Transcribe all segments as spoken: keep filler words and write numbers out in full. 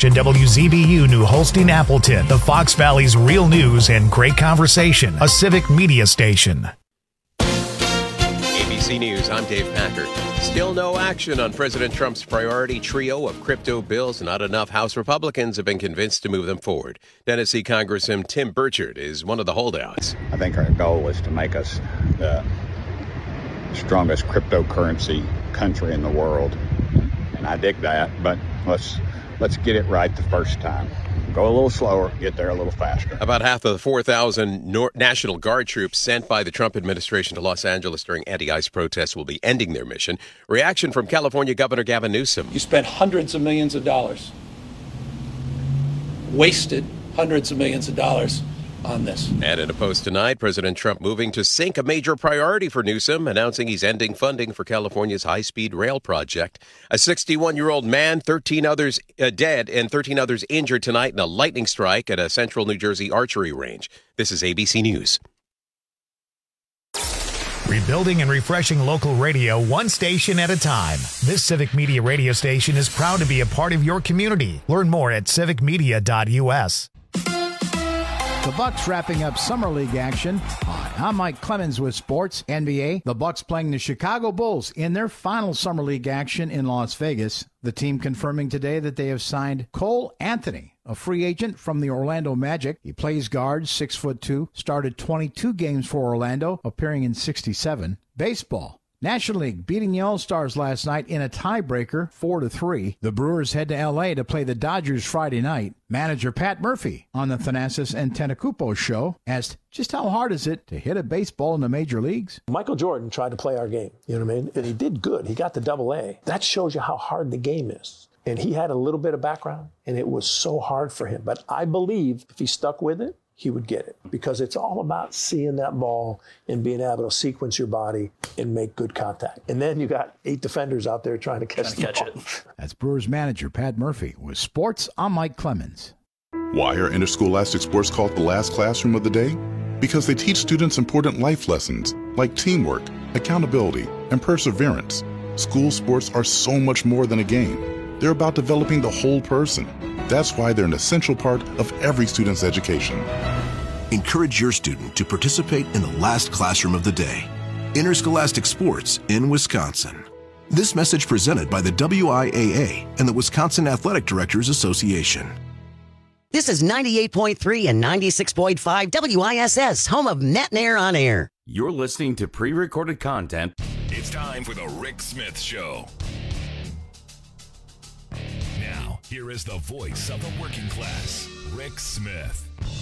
station W Z B U New Holstein Appleton, the Fox Valley's real news and great conversation, a civic media station. A B C News, I'm Dave Packer. Still no action on President Trump's priority trio of crypto bills. Not enough House Republicans have been convinced to move them forward. Tennessee Congressman Tim Burchard is one of the holdouts. I think our goal is to make us the strongest cryptocurrency country in the world. And I dig that, but let's let's get it right the first time. Go a little slower, get there a little faster. About half of the four thousand Nor- National Guard troops sent by the Trump administration to Los Angeles during anti-ICE protests will be ending their mission. Reaction from California Governor Gavin Newsom. You spent hundreds of millions of dollars, wasted hundreds of millions of dollars on this. And in a post tonight, President Trump moving to sink a major priority for Newsom, announcing he's ending funding for California's high-speed rail project. A sixty-one-year-old man, thirteen others uh, dead, and thirteen others injured tonight in a lightning strike at a central New Jersey archery range. This is A B C News. Rebuilding and refreshing local radio one station at a time. This Civic Media radio station is proud to be a part of your community. Learn more at civic media dot u s. The Bucks wrapping up Summer League action. Hi, I'm Mike Clemens with Sports N B A. The Bucks playing the Chicago Bulls in their final Summer League action in Las Vegas. The team confirming today that they have signed Cole Anthony, a free agent from the Orlando Magic. He plays guard, six foot two, started twenty-two games for Orlando, appearing in sixty-seven. Baseball. National League beating the All-Stars last night in a tiebreaker, four to three. The Brewers head to L A to play the Dodgers Friday night. Manager Pat Murphy on the Thanasis and Tentacupo show asked just how hard is it to hit a baseball in the major leagues? Michael Jordan tried to play our game, you know what I mean? And he did good. He got the double A. That shows you how hard the game is. And he had a little bit of background, and it was so hard for him. But I believe if he stuck with it, he would get it, because it's all about seeing that ball and being able to sequence your body and make good contact. And then you got eight defenders out there trying to catch, trying to catch it. That's Brewers manager Pat Murphy with Sports. I'm Mike Clemens. Why are interscholastic sports called the last classroom of the day? Because they teach students important life lessons like teamwork, accountability, and perseverance. School sports are so much more than a game. They're about developing the whole person. That's why they're an essential part of every student's education. Encourage your student to participate in the last classroom of the day. Interscholastic sports in Wisconsin. This message presented by the W I A A and the Wisconsin Athletic Directors Association. This is ninety-eight point three and ninety-six point five W I S S, home of Net and Air on Air. You're listening to pre-recorded content. It's time for the Rick Smith Show. Now, here is the voice of the working class, Rick Smith.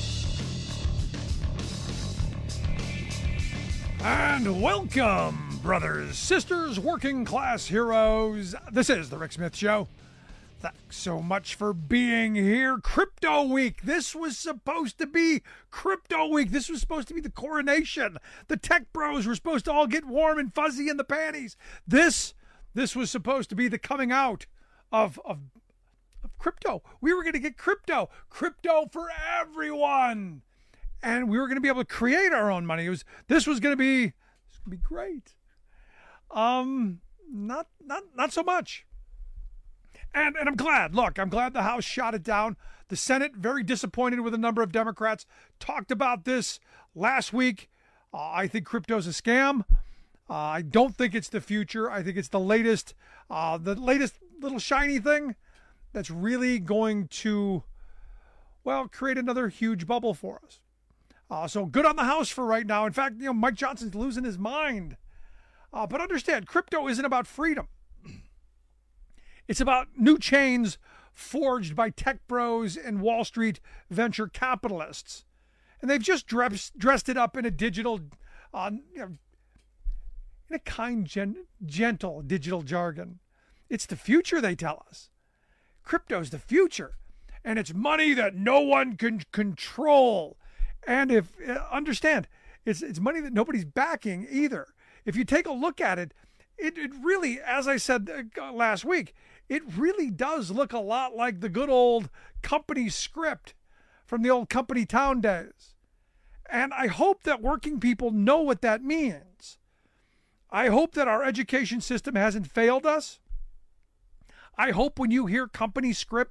And welcome, brothers, sisters, working class heroes. This is the Rick Smith Show. Thanks so much for being here. Crypto Week. This was supposed to be Crypto Week. This was supposed to be the coronation. The tech bros were supposed to all get warm and fuzzy in the panties. This, this was supposed to be the coming out of, of, of crypto. We were going to get crypto. Crypto for everyone. And we were going to be able to create our own money. It was, this was going to be, this would be great. Um, not, not, not so much. And and I'm glad. Look, I'm glad the House shot it down. The Senate, very disappointed with a number of Democrats, talked about this last week. Uh, I think crypto's a scam. Uh, I don't think it's the future. I think it's the latest, uh, the latest little shiny thing that's really going to, well, create another huge bubble for us. Uh, so good on the House for right now. In fact, you know, Mike Johnson's losing his mind. Uh, but understand, crypto isn't about freedom. It's about new chains forged by tech bros and Wall Street venture capitalists. And they've just dressed, dressed it up in a digital, uh, you know, in a kind, gen- gentle digital jargon. It's the future, they tell us. Crypto's the future. And it's money that no one can control. And if, uh, understand, it's, it's money that nobody's backing either. If you take a look at it, it, it really, as I said uh, last week, it really does look a lot like the good old company script from the old company town days. And I hope that working people know what that means. I hope that our education system hasn't failed us. I hope when you hear company script,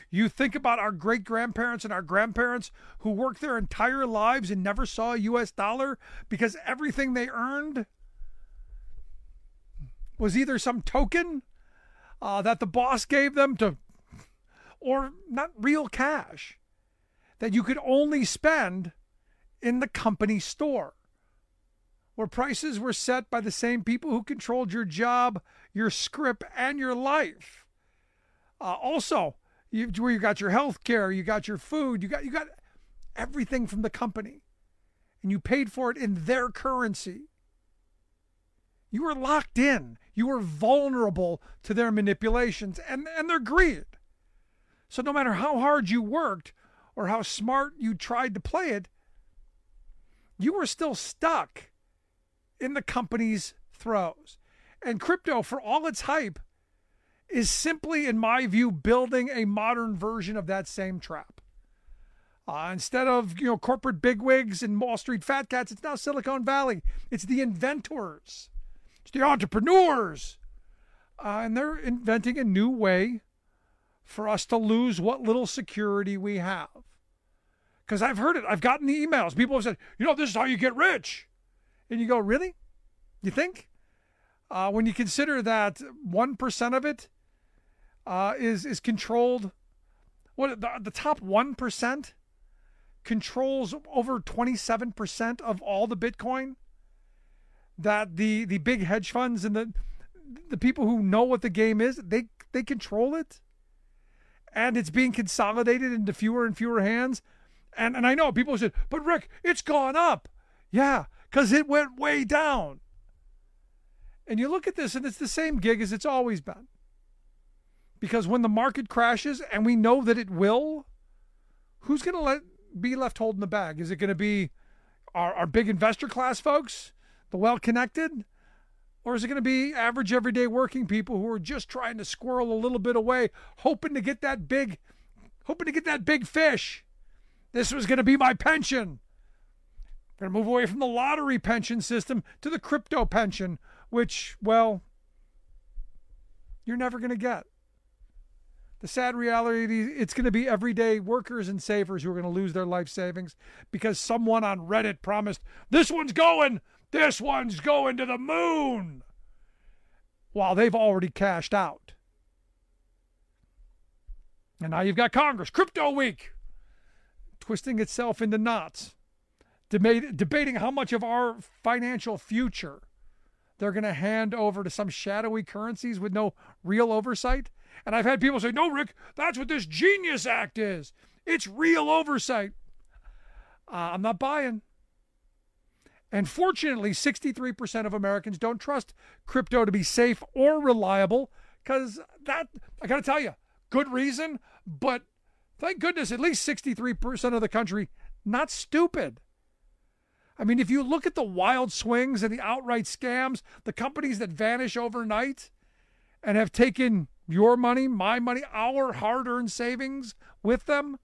You think about our great-grandparents and our grandparents who worked their entire lives and never saw a U S dollar because everything they earned was either some token uh, that the boss gave them to, or not real cash that you could only spend in the company store, where prices were set by the same people who controlled your job, your script, and your life. Uh, also, you, where you got your health care, you got your food, you got you got everything from the company, and you paid for it in their currency. You were locked in. You were vulnerable to their manipulations and, and their greed. So no matter how hard you worked or how smart you tried to play it, you were still stuck in the company's throes. And crypto, for all its hype, is simply, in my view, building a modern version of that same trap. Uh, instead of, you know, corporate bigwigs and Wall Street fat cats, it's now Silicon Valley. It's the inventors. It's the entrepreneurs. Uh, and they're inventing a new way for us to lose what little security we have. Because I've heard it. I've gotten the emails. People have said, you know, this is how you get rich. And you go, really? You think? Uh, when you consider that one percent of it uh, is is controlled, what the, the top one percent controls over twenty-seven percent of all the Bitcoin, that the, the big hedge funds and the the people who know what the game is, they they control it. And it's being consolidated into fewer and fewer hands. And and I know people said, but Rick, it's gone up. Yeah, because it went way down. And you look at this, and it's the same gig as it's always been. Because when the market crashes, and we know that it will, who's going to let be left holding the bag? Is it going to be our, our big investor class folks, the well-connected? Or is it going to be average, everyday working people who are just trying to squirrel a little bit away, hoping to get that big, hoping to get that big fish? This was going to be my pension. I'm going to move away from the lottery pension system to the crypto pension, which, well, you're never going to get. The sad reality, it's going to be everyday workers and savers who are going to lose their life savings because someone on Reddit promised, this one's going, this one's going to the moon, while they've already cashed out. And now you've got Congress, Crypto Week, twisting itself into knots, debate, debating how much of our financial future they're going to hand over to some shadowy currencies with no real oversight. And I've had people say, no, Rick, that's what this Genius Act is. It's real oversight. Uh, I'm not buying. And fortunately, sixty-three percent of Americans don't trust crypto to be safe or reliable because that, I got to tell you, good reason, but thank goodness at least sixty-three percent of the country not stupid. I mean, if you look at the wild swings and the outright scams, the companies that vanish overnight and have taken your money, my money, our hard-earned savings with them,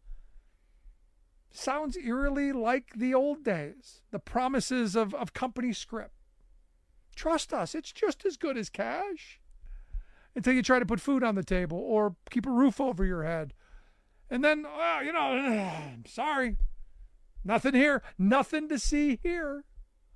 sounds eerily like the old days, the promises of, of company script. Trust us, it's just as good as cash until you try to put food on the table or keep a roof over your head. And then, well, you know, I'm sorry. Nothing here. Nothing to see here.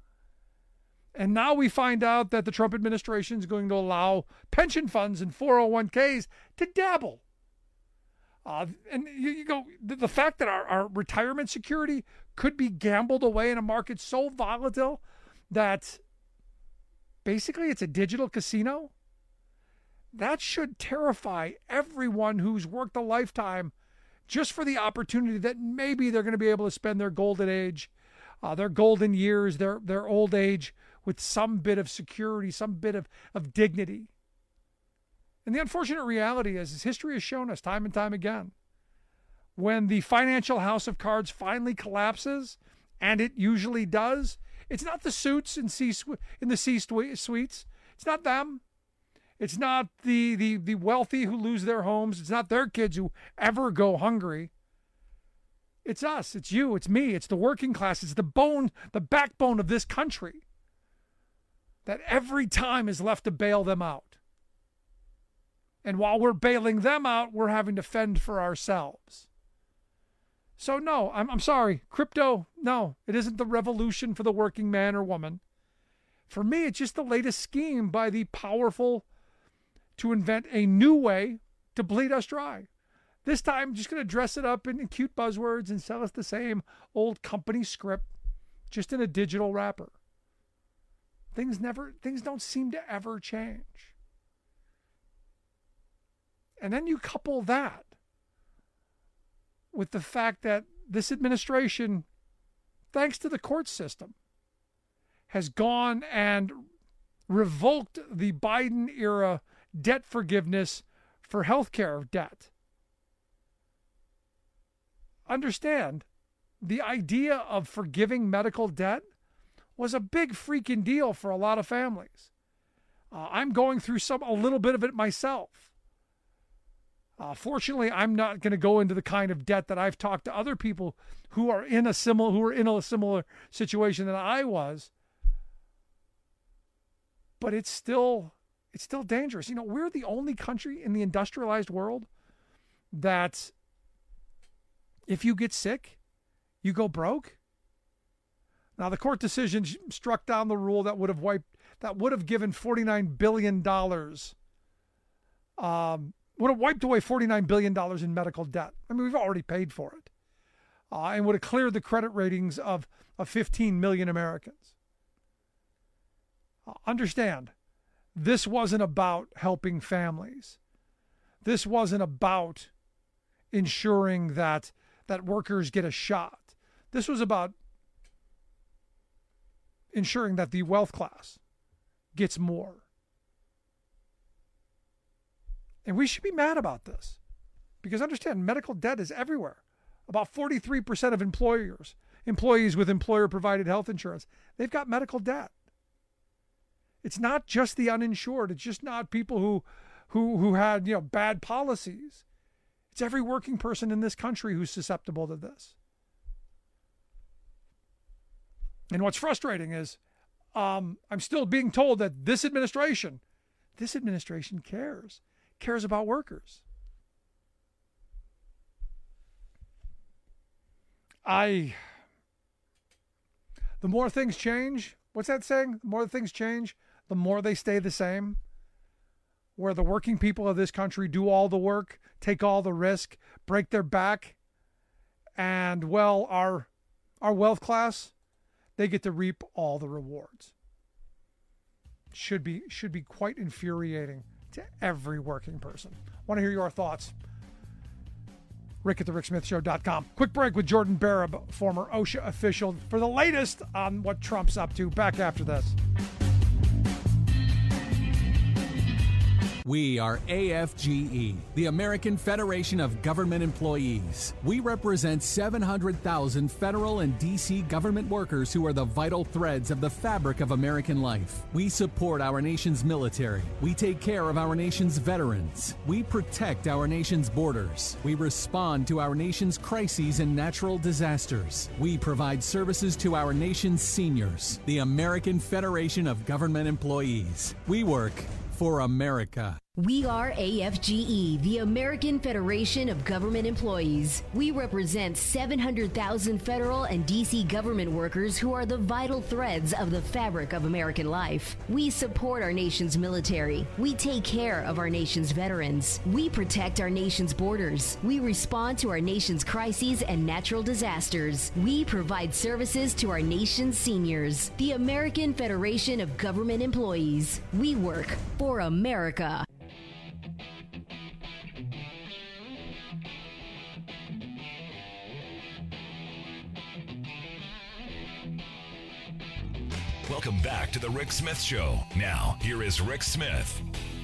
And now we find out that the Trump administration is going to allow pension funds and four oh one k's to dabble. Uh, and you, you go, the, the fact that our, our retirement security could be gambled away in a market so volatile that basically it's a digital casino, that should terrify everyone who's worked a lifetime just for the opportunity that maybe they're going to be able to spend their golden age, uh, their golden years, their their old age with some bit of security, some bit of, of dignity. And the unfortunate reality is, as history has shown us time and time again, when the financial house of cards finally collapses, and it usually does, it's not the suits in, C, in the C-suites. It's not them. It's not the, the, the wealthy who lose their homes. It's not their kids who ever go hungry. It's us. It's you. It's me. It's the working class. It's the bone, the backbone of this country that every time is left to bail them out. And while we're bailing them out, we're having to fend for ourselves. So no, I'm, I'm sorry. Crypto, no, it isn't the revolution for the working man or woman. For me, it's just the latest scheme by the powerful to invent a new way to bleed us dry. This time, just going to dress it up in cute buzzwords and sell us the same old company script, just in a digital wrapper. Things never, things don't seem to ever change. And then you couple that with the fact that this administration, thanks to the court system, has gone and revoked the Biden-era debt forgiveness for healthcare debt. Understand, the idea of forgiving medical debt was a big freaking deal for a lot of families. Uh, I'm going through some a little bit of it myself. Uh, fortunately, I'm not going to go into the kind of debt that I've talked to other people who are in a similar who are in a similar situation that I was. But it's still it's still dangerous. You know, we're the only country in the industrialized world that if you get sick, you go broke. Now, the court decision struck down the rule that would have wiped that would have given forty-nine billion dollars. Um, would have wiped away forty-nine billion dollars in medical debt. I mean, we've already paid for it. Uh, and would have cleared the credit ratings of, of fifteen million Americans. Uh, understand, this wasn't about helping families. This wasn't about ensuring that, that workers get a shot. This was about ensuring that the wealth class gets more. And we should be mad about this. Because understand, medical debt is everywhere. About forty-three percent of employers, employees with employer-provided health insurance, they've got medical debt. It's not just the uninsured. It's just not people who, who, who had, you know, bad policies. It's every working person in this country who's susceptible to this. And what's frustrating is um, I'm still being told that this administration, this administration cares, cares about workers. I, the more things change, what's that saying? The more things change, the more they stay the same. Where the working people of this country do all the work, take all the risk, break their back, and, well, our our wealth class, they get to reap all the rewards. Should be should be quite infuriating to every working person. Want to hear your thoughts? Rick at the Rick Smith Show dot com. Quick break with Jordan Barab, former OSHA official, for the latest on what Trump's up to. Back after this. We are A F G E, the American Federation of Government Employees. We represent seven hundred thousand federal and D C government workers who are the vital threads of the fabric of American life. We support our nation's military. We take care of our nation's veterans. We protect our nation's borders. We respond to our nation's crises and natural disasters. We provide services to our nation's seniors. The American Federation of Government Employees. We work for America. We are A F G E, the American Federation of Government Employees. We represent seven hundred thousand federal and D C government workers who are the vital threads of the fabric of American life. We support our nation's military. We take care of our nation's veterans. We protect our nation's borders. We respond to our nation's crises and natural disasters. We provide services to our nation's seniors. The American Federation of Government Employees. We work for America. Welcome back to the Rick Smith Show. Now, here is Rick Smith.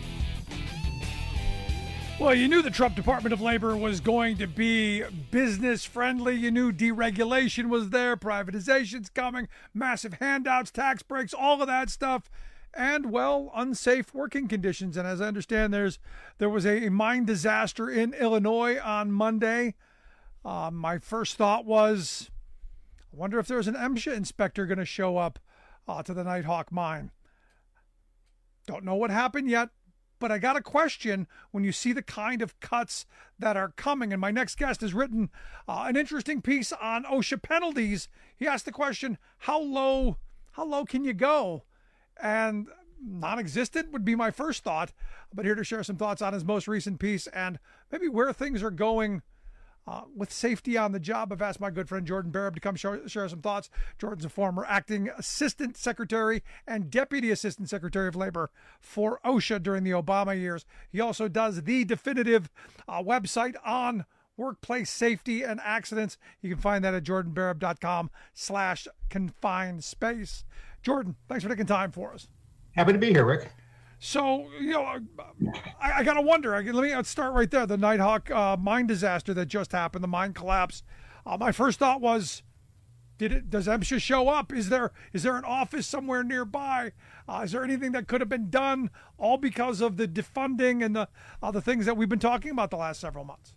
Well, you knew the Trump Department of Labor was going to be business friendly. You knew deregulation was there, privatization's coming, massive handouts, tax breaks, all of that stuff, and, well, unsafe working conditions. And as I understand, there's there was a mine disaster in Illinois on Monday. Uh, my first thought was, I wonder if there's an MSHA inspector going to show up Uh, to the Nighthawk mine. Don't know what happened yet, But I got a question when you see the kind of cuts that are coming. And my next guest has written uh, an interesting piece on OSHA penalties. He asked the question, how low, how low can you go? And non-existent would be my first thought. But here to share some thoughts on his most recent piece and maybe where things are going Uh, with safety on the job, I've asked my good friend Jordan Barab to come share, share some thoughts. Jordan's a former acting assistant secretary and deputy assistant secretary of labor for OSHA during the Obama years. He also does the definitive uh, website on workplace safety and accidents. You can find that at jordanbarab.com slash confined space. Jordan, thanks for taking time for us. Happy to be here, Rick. So, you know, I, I got to wonder. I, let me let's start right there. The Nighthawk uh, mine disaster that just happened, the mine collapse. Uh, my first thought was, did it? Does MSHA show up? Is there is there an office somewhere nearby? Uh, is there anything that could have been done? All because of the defunding and the uh, the things that we've been talking about the last several months.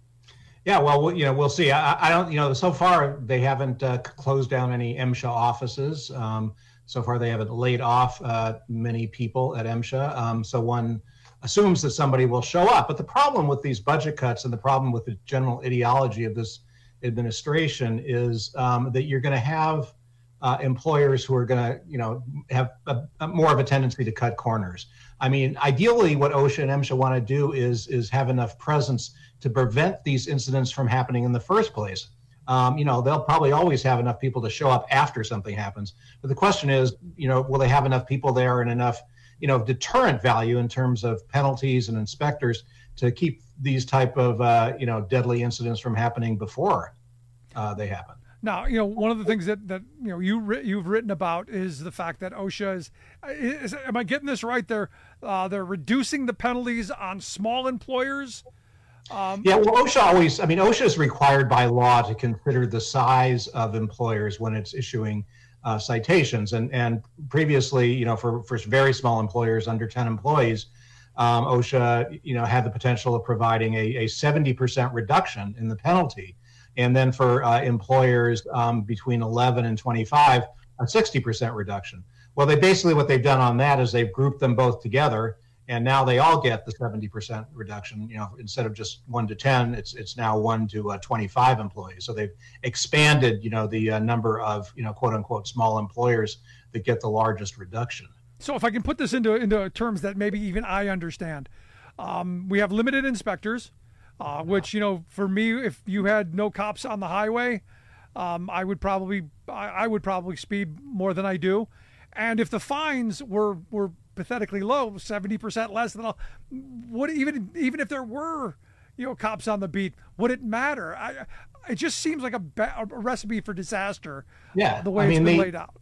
Yeah, well, you know, we'll see. I, I don't, you know, so far they haven't uh, closed down any MSHA offices. Um, So far, they haven't laid off uh, many people at MSHA. Um, so one assumes that somebody will show up. But the problem with these budget cuts and the problem with the general ideology of this administration is um, that you're going to have uh, employers who are going to, you know, have a, a more of a tendency to cut corners. I mean, ideally, what OSHA and MSHA want to do is is have enough presence to prevent these incidents from happening in the first place. Um, you know, they'll probably always have enough people to show up after something happens. But the question is, you know, will they have enough people there and enough, you know, deterrent value in terms of penalties and inspectors to keep these type of, uh, you know, deadly incidents from happening before uh, they happen? Now, you know, one of the things that, that you know, you, you've written about is the fact that OSHA is, is am I getting this right? They're, uh, they're reducing the penalties on small employers. Um, yeah, well, OSHA always, I mean, OSHA is required by law to consider the size of employers when it's issuing uh, citations. And and previously, you know, for, for very small employers under ten employees, um, OSHA, you know, had the potential of providing a, a seventy percent reduction in the penalty. And then for uh, employers um, between eleven and twenty-five, a sixty percent reduction. Well, they basically, what they've done on that is they've grouped them both together. And now they all get the seventy percent reduction. You know, instead of just one to ten, it's it's now one to uh, twenty-five employees. So they've expanded, you know, the uh, number of, you know, quote unquote small employers that get the largest reduction. So if I can put this into into terms that maybe even I understand, um, we have limited inspectors, uh, which, you know, for me, if you had no cops on the highway, um, I would probably I, I would probably speed more than I do, and if the fines were were pathetically low, seventy percent less than all, would even even if there were, you know, cops on the beat, would it matter? I, it just seems like a, a recipe for disaster. Yeah, the way I mean, it's been the, laid out.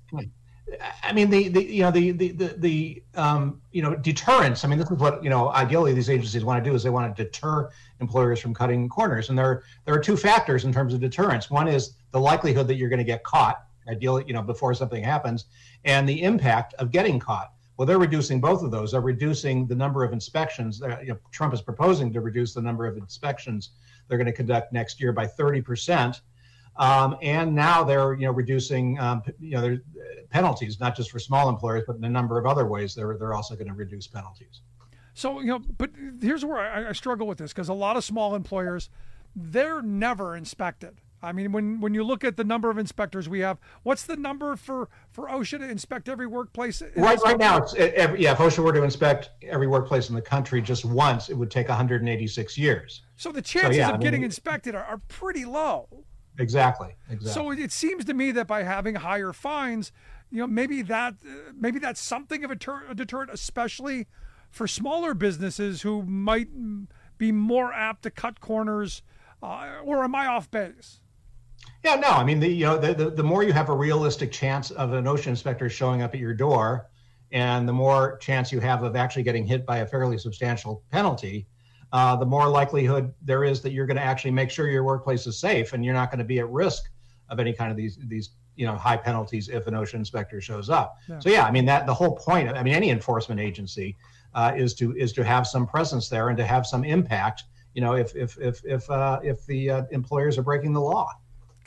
I mean, the, the you know the the the, the um, you know deterrence. I mean, this is what, you know, ideally these agencies want to do, is they want to deter employers from cutting corners. And there there are two factors in terms of deterrence. One is the likelihood that you're going to get caught, ideally, you know, before something happens, and the impact of getting caught. Well, they're reducing both of those. They're reducing the number of inspections. Uh, you know, Trump is proposing to reduce the number of inspections they're going to conduct next year by thirty percent. Um, and now they're, you know, reducing, um, you know, their penalties, not just for small employers, but in a number of other ways. They're they're also going to reduce penalties. So, you know, but here's where I, I struggle with this, because a lot of small employers, they're never inspected. I mean, when, when you look at the number of inspectors we have, what's the number for, for OSHA to inspect every workplace? Right, right now, it's every, yeah. If OSHA were to inspect every workplace in the country just once, it would take one hundred eighty-six years. So the chances so, yeah, of I mean, getting inspected are, are pretty low. Exactly. Exactly. So it seems to me that by having higher fines, you know, maybe that uh, maybe that's something of a, ter- a deterrent, especially for smaller businesses who might be more apt to cut corners. Uh, or am I off base? Yeah, no. I mean, the you know the, the the more you have a realistic chance of an OSHA inspector showing up at your door, and the more chance you have of actually getting hit by a fairly substantial penalty, uh, the more likelihood there is that you're going to actually make sure your workplace is safe, and you're not going to be at risk of any kind of these these you know high penalties if an OSHA inspector shows up. Yeah. So yeah, I mean that the whole point. I mean, any enforcement agency uh, is to is to have some presence there and to have some impact. You know, if if if if uh, if the uh, employers are breaking the law.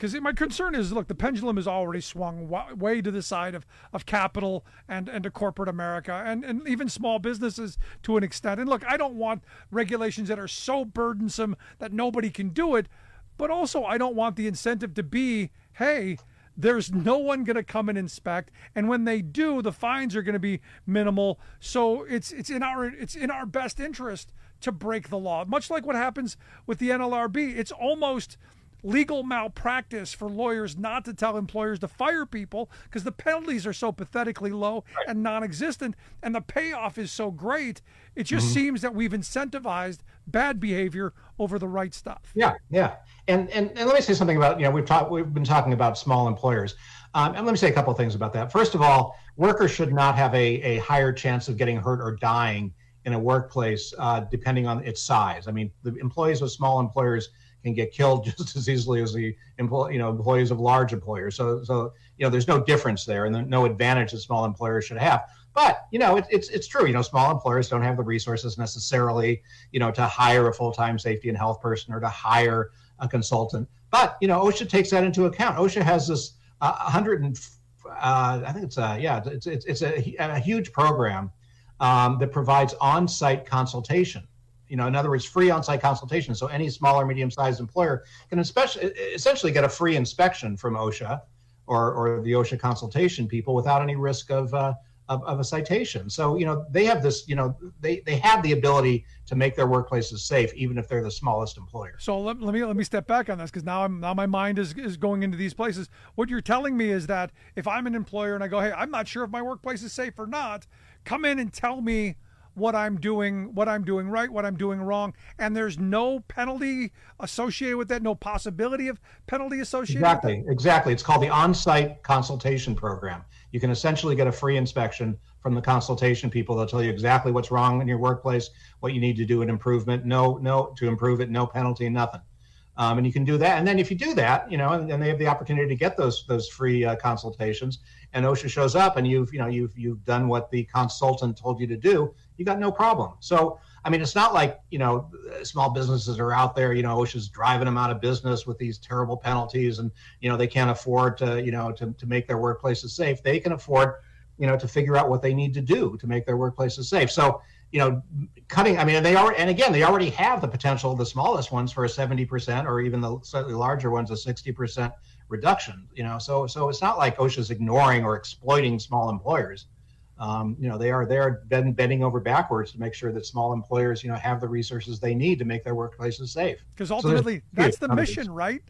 Because my concern is, look, the pendulum has already swung way to the side of, of capital and, and to corporate America and, and even small businesses to an extent. And look, I don't want regulations that are so burdensome that nobody can do it, but also I don't want the incentive to be, hey, there's no one going to come and inspect, and when they do, the fines are going to be minimal. So it's it's in our it's in our best interest to break the law. Much like what happens with the N L R B, it's almost legal malpractice for lawyers not to tell employers to fire people because the penalties are so pathetically low and non-existent, and the payoff is so great. It just mm-hmm. seems that we've incentivized bad behavior over the right stuff. Yeah, yeah. And and, and let me say something about, you know, we've talked we've been talking about small employers. Um, and let me say a couple of things about that. First of all, workers should not have a, a higher chance of getting hurt or dying in a workplace uh, depending on its size. I mean, the employees of small employers can get killed just as easily as the employ, you know, employees of large employers. So, so you know, there's no difference there, and no advantage that small employers should have. But you know, it, it's it's true. You know, small employers don't have the resources necessarily, you know, to hire a full-time safety and health person or to hire a consultant. But you know, OSHA takes that into account. OSHA has this uh, one hundred and uh, I think it's a yeah, it's it's it's a, a huge program um, that provides on-site consultation. You know, in other words, free on-site consultation. So any small or medium-sized employer can especially, essentially get a free inspection from OSHA or, or the OSHA consultation people without any risk of, uh, of of a citation. So, you know, they have this, you know, they, they have the ability to make their workplaces safe, even if they're the smallest employer. So let, let me let me step back on this, because now I'm now my mind is, is going into these places. What you're telling me is that if I'm an employer and I go, hey, I'm not sure if my workplace is safe or not, come in and tell me what I'm doing, what I'm doing right, what I'm doing wrong, and there's no penalty associated with that, no possibility of penalty associated exactly, with that? Exactly. It's called the on-site consultation program. You can essentially get a free inspection from the consultation people. They'll tell you exactly what's wrong in your workplace, what you need to do an improvement, no, no, to improve it, no penalty, nothing. Um, and you can do that. And then if you do that, you know, and, and they have the opportunity to get those those free uh, consultations, and OSHA shows up and you've, you know, you've you've done what the consultant told you to do, you got no problem. So, I mean, it's not like, you know, small businesses are out there, you know, OSHA's driving them out of business with these terrible penalties, and, you know, they can't afford to, you know, to, to make their workplaces safe. They can afford, you know, to figure out what they need to do to make their workplaces safe. So, you know, cutting, I mean, they are, and again, they already have the potential, the smallest ones, for a seventy percent, or even the slightly larger ones, a sixty percent reduction, you know, so, so it's not like OSHA's ignoring or exploiting small employers. Um, you know, they are, they're bending over backwards to make sure that small employers, you know, have the resources they need to make their workplaces safe. Because ultimately, so that's the mission, right?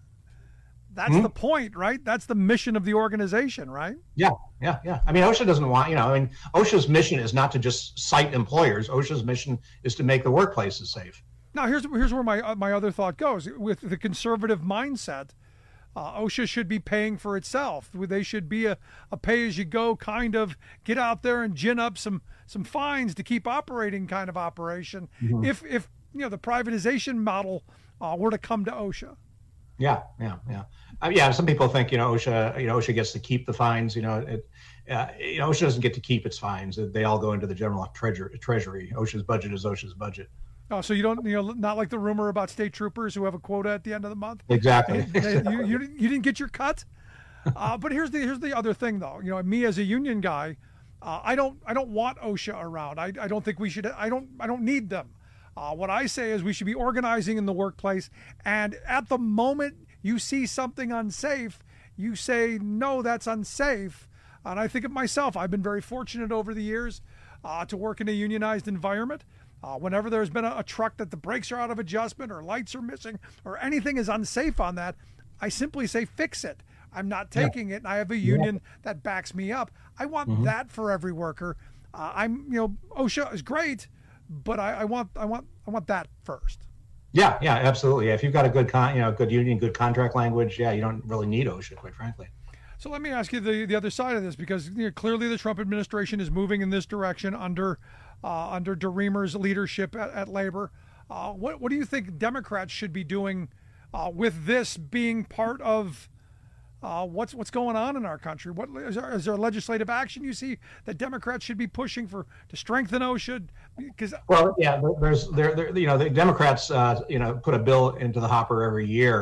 That's mm-hmm. the point, right? That's the mission of the organization, right? Yeah, yeah, yeah. I mean, OSHA doesn't want, you know, I mean, OSHA's mission is not to just cite employers. OSHA's mission is to make the workplaces safe. Now, here's here's where my uh, my other thought goes. With the conservative mindset, uh, OSHA should be paying for itself. They should be a, a pay-as-you-go kind of get out there and gin up some some fines to keep operating kind of operation. Mm-hmm. If if you know the privatization model uh, were to come to OSHA. Yeah, yeah, yeah. Uh, yeah, some people think, you know, OSHA, you know, OSHA gets to keep the fines. You know, it, uh, you know, OSHA doesn't get to keep its fines. They all go into the general treasury. treasury. OSHA's budget is OSHA's budget. Oh, so you don't, you know, not like the rumor about state troopers who have a quota at the end of the month. Exactly. exactly. You, you, you didn't get your cut. Uh, but here's the here's the other thing, though. You know, me as a union guy, uh, I don't I don't want OSHA around. I I don't think we should. I don't I don't need them. Uh, what I say is we should be organizing in the workplace, and at the moment you see something unsafe, you say, no, that's unsafe. And I think of myself, I've been very fortunate over the years uh, to work in a unionized environment. Uh, whenever there's been a, a truck that the brakes are out of adjustment or lights are missing or anything is unsafe on that, I simply say, fix it. I'm not taking yeah. it, and I have a union yeah. that backs me up. I want mm-hmm. that for every worker. Uh, I'm, you know, OSHA is great, but I, I want, I want, I want that first. Yeah, yeah, absolutely. Yeah, if you've got a good, con, you know, good union, good contract language, yeah, you don't really need OSHA, quite frankly. So let me ask you the the other side of this, because you know, clearly the Trump administration is moving in this direction under uh, under DeReamer's leadership at, at Labor. Uh, what what do you think Democrats should be doing uh, with this being part of uh, what's what's going on in our country? What is there, is there legislative action you see that Democrats should be pushing for to strengthen OSHA? Because well, yeah, there's there, there you know the Democrats uh, you know put a bill into the hopper every year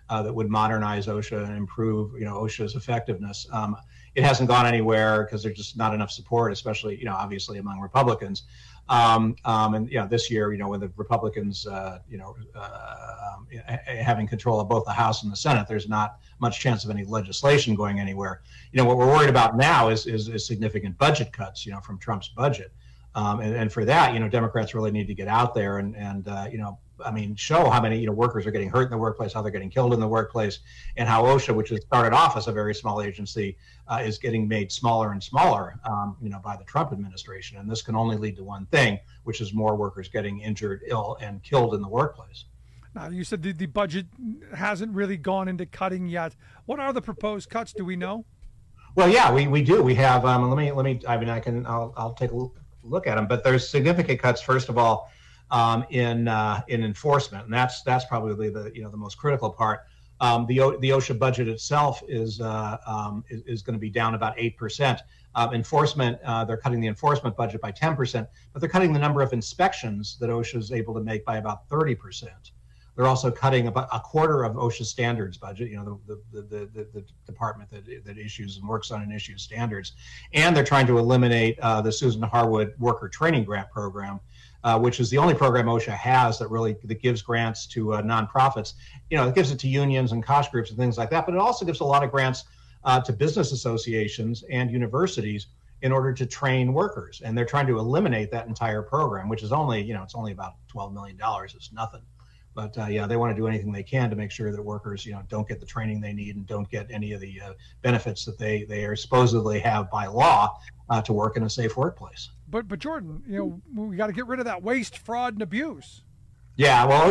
uh, that would modernize OSHA and improve, you know, OSHA's effectiveness. Um, it hasn't gone anywhere because there's just not enough support, especially, you know, obviously among Republicans. Um, um, and, you know, this year, you know, with the Republicans, uh, you know, uh, um, having control of both the House and the Senate, there's not much chance of any legislation going anywhere. You know, what we're worried about now is, is, is significant budget cuts, you know, from Trump's budget. Um, and, and for that, you know, Democrats really need to get out there and, and uh, you know, I mean, show how many, you know, workers are getting hurt in the workplace, how they're getting killed in the workplace, and how OSHA, which has started off as a very small agency, uh, is getting made smaller and smaller, um, you know, by the Trump administration. And this can only lead to one thing, which is more workers getting injured, ill, and killed in the workplace. Now, you said the, the budget hasn't really gone into cutting yet. What are the proposed cuts? Do we know? Well, yeah, we, we do. We have. Um, let me let me. I mean, I can. I'll I'll take a look at them. But there's significant cuts. First of all, Um, in uh, in enforcement, and that's that's probably the you know the most critical part. Um, the o- the OSHA budget itself is uh, um, is, is going to be down about eight percent. Uh, enforcement, uh, they're cutting the enforcement budget by ten percent, but they're cutting the number of inspections that OSHA is able to make by about thirty percent. They're also cutting about a quarter of OSHA standards budget, you know, the the, the, the, the department that that issues and works on and issues standards, and they're trying to eliminate uh, the Susan Harwood Worker Training Grant Program. Uh, which is the only program OSHA has that really that gives grants to uh, nonprofits. You know, it gives it to unions and cost groups and things like that, but it also gives a lot of grants uh, to business associations and universities in order to train workers. And they're trying to eliminate that entire program, which is only, you know, it's only about twelve million dollars. It's nothing. But uh, yeah, they want to do anything they can to make sure that workers, you know, don't get the training they need and don't get any of the uh, benefits that they they are supposedly have by law uh, to work in a safe workplace. But but Jordan, you know, we got to get rid of that waste, fraud, and abuse. Yeah, well,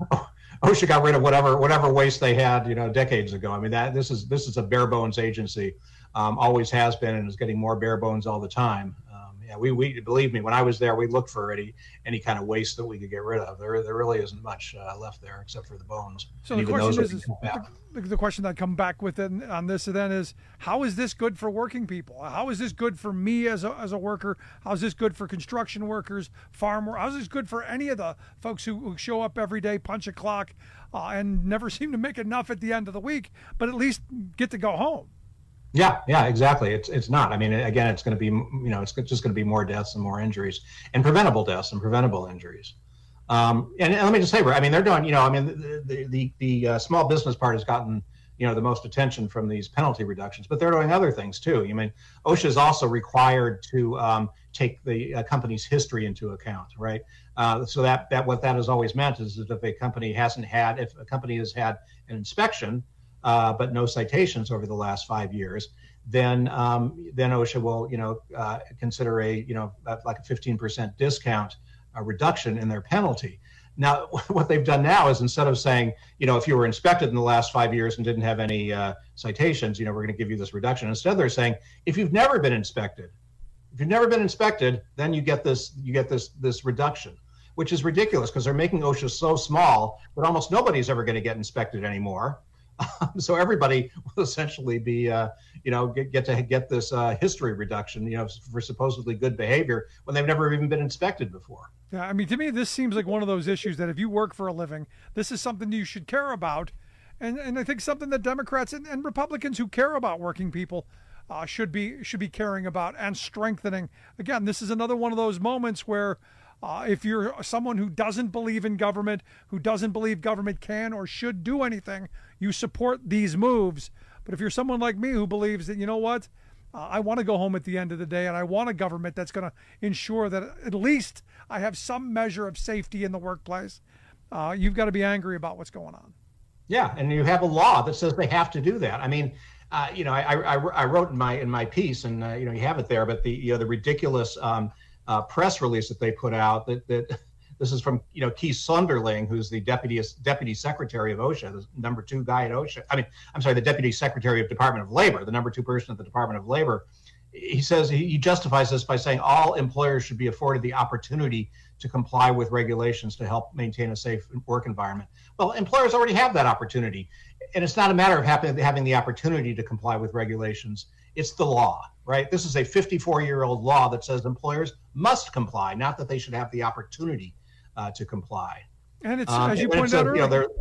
OSHA got rid of whatever whatever waste they had, you know, decades ago. I mean, that this is this is a bare bones agency, um, always has been, and is getting more bare bones all the time. Um, yeah, we we believe me, when I was there, we looked for any any kind of waste that we could get rid of. There there really isn't much uh, left there except for the bones. So the question is, is the, the question that come back with it on this then is, how is this good for working people? How is this good for me as a as a worker? How is this good for construction workers, farm workers? How is this good for any of the folks who, who show up every day, punch a clock, uh, and never seem to make enough at the end of the week, but at least get to go home? Yeah, yeah, exactly. It's it's not. I mean, again, it's going to be, you know, it's just going to be more deaths and more injuries, and preventable deaths and preventable injuries. Um, and, and let me just say, I mean, they're doing, you know, I mean, the the the, the uh, small business part has gotten, you know, the most attention from these penalty reductions, but they're doing other things too. I mean, OSHA is also required to um, take the uh, company's history into account, right? Uh, so that that what that has always meant is that if a company hasn't had, if a company has had an inspection, Uh, but no citations over the last five years, then um, then OSHA will, you know, uh, consider a, you know, like a fifteen percent discount uh, reduction in their penalty. Now, what they've done now is, instead of saying, you know, if you were inspected in the last five years and didn't have any uh, citations, you know, we're going to give you this reduction. Instead, they're saying, if you've never been inspected, if you've never been inspected, then you get this, you get this this reduction, which is ridiculous because they're making OSHA so small that almost nobody's ever going to get inspected anymore. Um, so everybody will essentially be, uh, you know, get, get to get this uh, history reduction, you know, for supposedly good behavior when they've never even been inspected before. Yeah, I mean, to me, this seems like one of those issues that if you work for a living, this is something you should care about. And and I think something that Democrats and, and Republicans who care about working people uh, should be should be caring about and strengthening. Again, this is another one of those moments where Uh, if you're someone who doesn't believe in government, who doesn't believe government can or should do anything, you support these moves. But if you're someone like me who believes that, you know what, uh, I want to go home at the end of the day and I want a government that's going to ensure that at least I have some measure of safety in the workplace, uh, you've got to be angry about what's going on. Yeah, and you have a law that says they have to do that. I mean, uh, you know, I, I, I wrote in my in my piece, and uh, you know, you have it there, but the you know the ridiculous um, Uh, press release that they put out that, that this is from, you know, Keith Sonderling, who's the deputy deputy secretary of OSHA, the number two guy at OSHA. I mean, I'm sorry, the deputy secretary of Department of Labor, the number two person at the Department of Labor. He says he justifies this by saying all employers should be afforded the opportunity to comply with regulations to help maintain a safe work environment. Well, employers already have that opportunity, and it's not a matter of having, having the opportunity to comply with regulations. It's the law, right? This is a fifty-four-year-old law that says employers must comply, not that they should have the opportunity uh, to comply. And it's, um, as you and pointed out a, earlier, you know,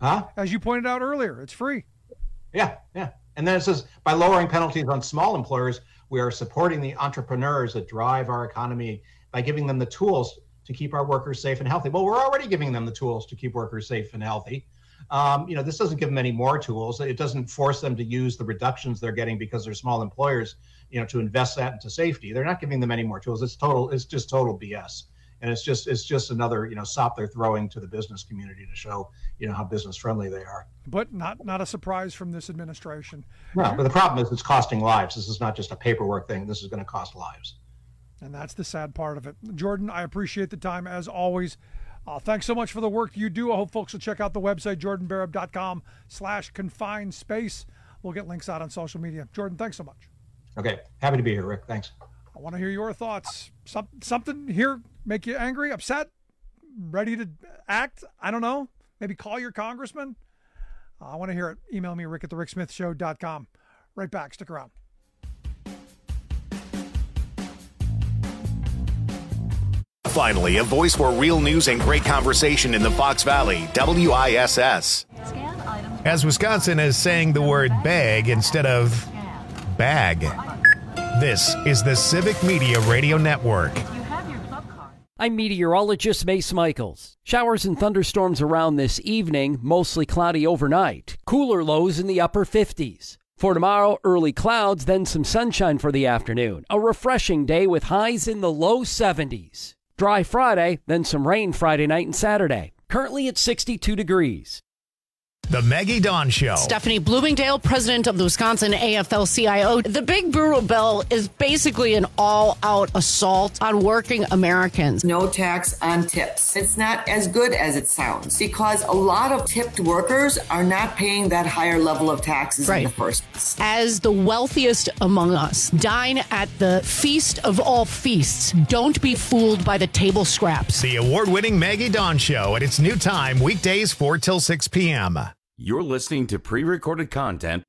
Huh? As you pointed out earlier, it's free. Yeah, yeah. And then it says, by lowering penalties on small employers, we are supporting the entrepreneurs that drive our economy by giving them the tools to keep our workers safe and healthy. Well, we're already giving them the tools to keep workers safe and healthy. Um, you know, this doesn't give them any more tools. It doesn't force them to use the reductions they're getting because they're small employers, you know, to invest that into safety. They're not giving them any more tools. It's total, it's just total B S. And it's just, it's just another, you know, sop they're throwing to the business community to show, you know, how business friendly they are. But not, not a surprise from this administration. No, but the problem is it's costing lives. This is not just a paperwork thing. This is going to cost lives. And that's the sad part of it. Jordan, I appreciate the time as always. Uh, thanks so much for the work you do. I hope folks will check out the website, jordan barab dot com slash confined space. We'll get links out on social media. Jordan, thanks so much. Okay. Happy to be here, Rick. Thanks. I want to hear your thoughts. Some, something here make you angry, upset, ready to act? I don't know. Maybe call your congressman. Uh, I want to hear it. Email me, rick at the rick smith show dot com. Right back. Stick around. Finally, a voice for real news and great conversation in the Fox Valley, W I S S. As Wisconsin is saying the word bag instead of bag. This is the Civic Media Radio Network. I'm meteorologist Mace Michaels. Showers and thunderstorms around this evening, mostly cloudy overnight. Cooler lows in the upper fifties. For tomorrow, early clouds, then some sunshine for the afternoon. A refreshing day with highs in the low seventies. Dry Friday, then some rain Friday night and Saturday. Currently at sixty-two degrees. The Maggie Dawn Show. Stephanie Bloomingdale, president of the Wisconsin A F L C I O. The Big Brutal Bill is basically an all-out assault on working Americans. No tax on tips. It's not as good as it sounds because a lot of tipped workers are not paying that higher level of taxes right. in the first place. As the wealthiest among us, dine at the feast of all feasts. Don't be fooled by the table scraps. The award-winning Maggie Dawn Show at its new time, weekdays four till six p.m. You're listening to pre-recorded content.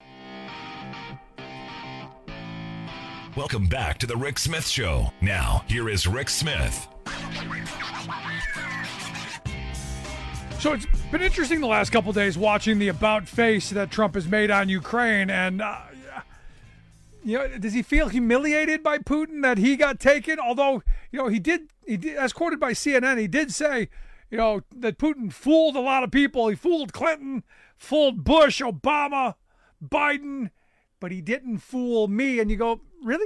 Welcome back to the Rick Smith Show. Now, here is Rick Smith. So it's been interesting the last couple of days watching the about face that Trump has made on Ukraine. And, uh, you know, does he feel humiliated by Putin that he got taken? Although, you know, he did, he did, as quoted by C N N, he did say, you know, that Putin fooled a lot of people. He fooled Clinton, fooled Bush, Obama, Biden, but he didn't fool me. And you go, really?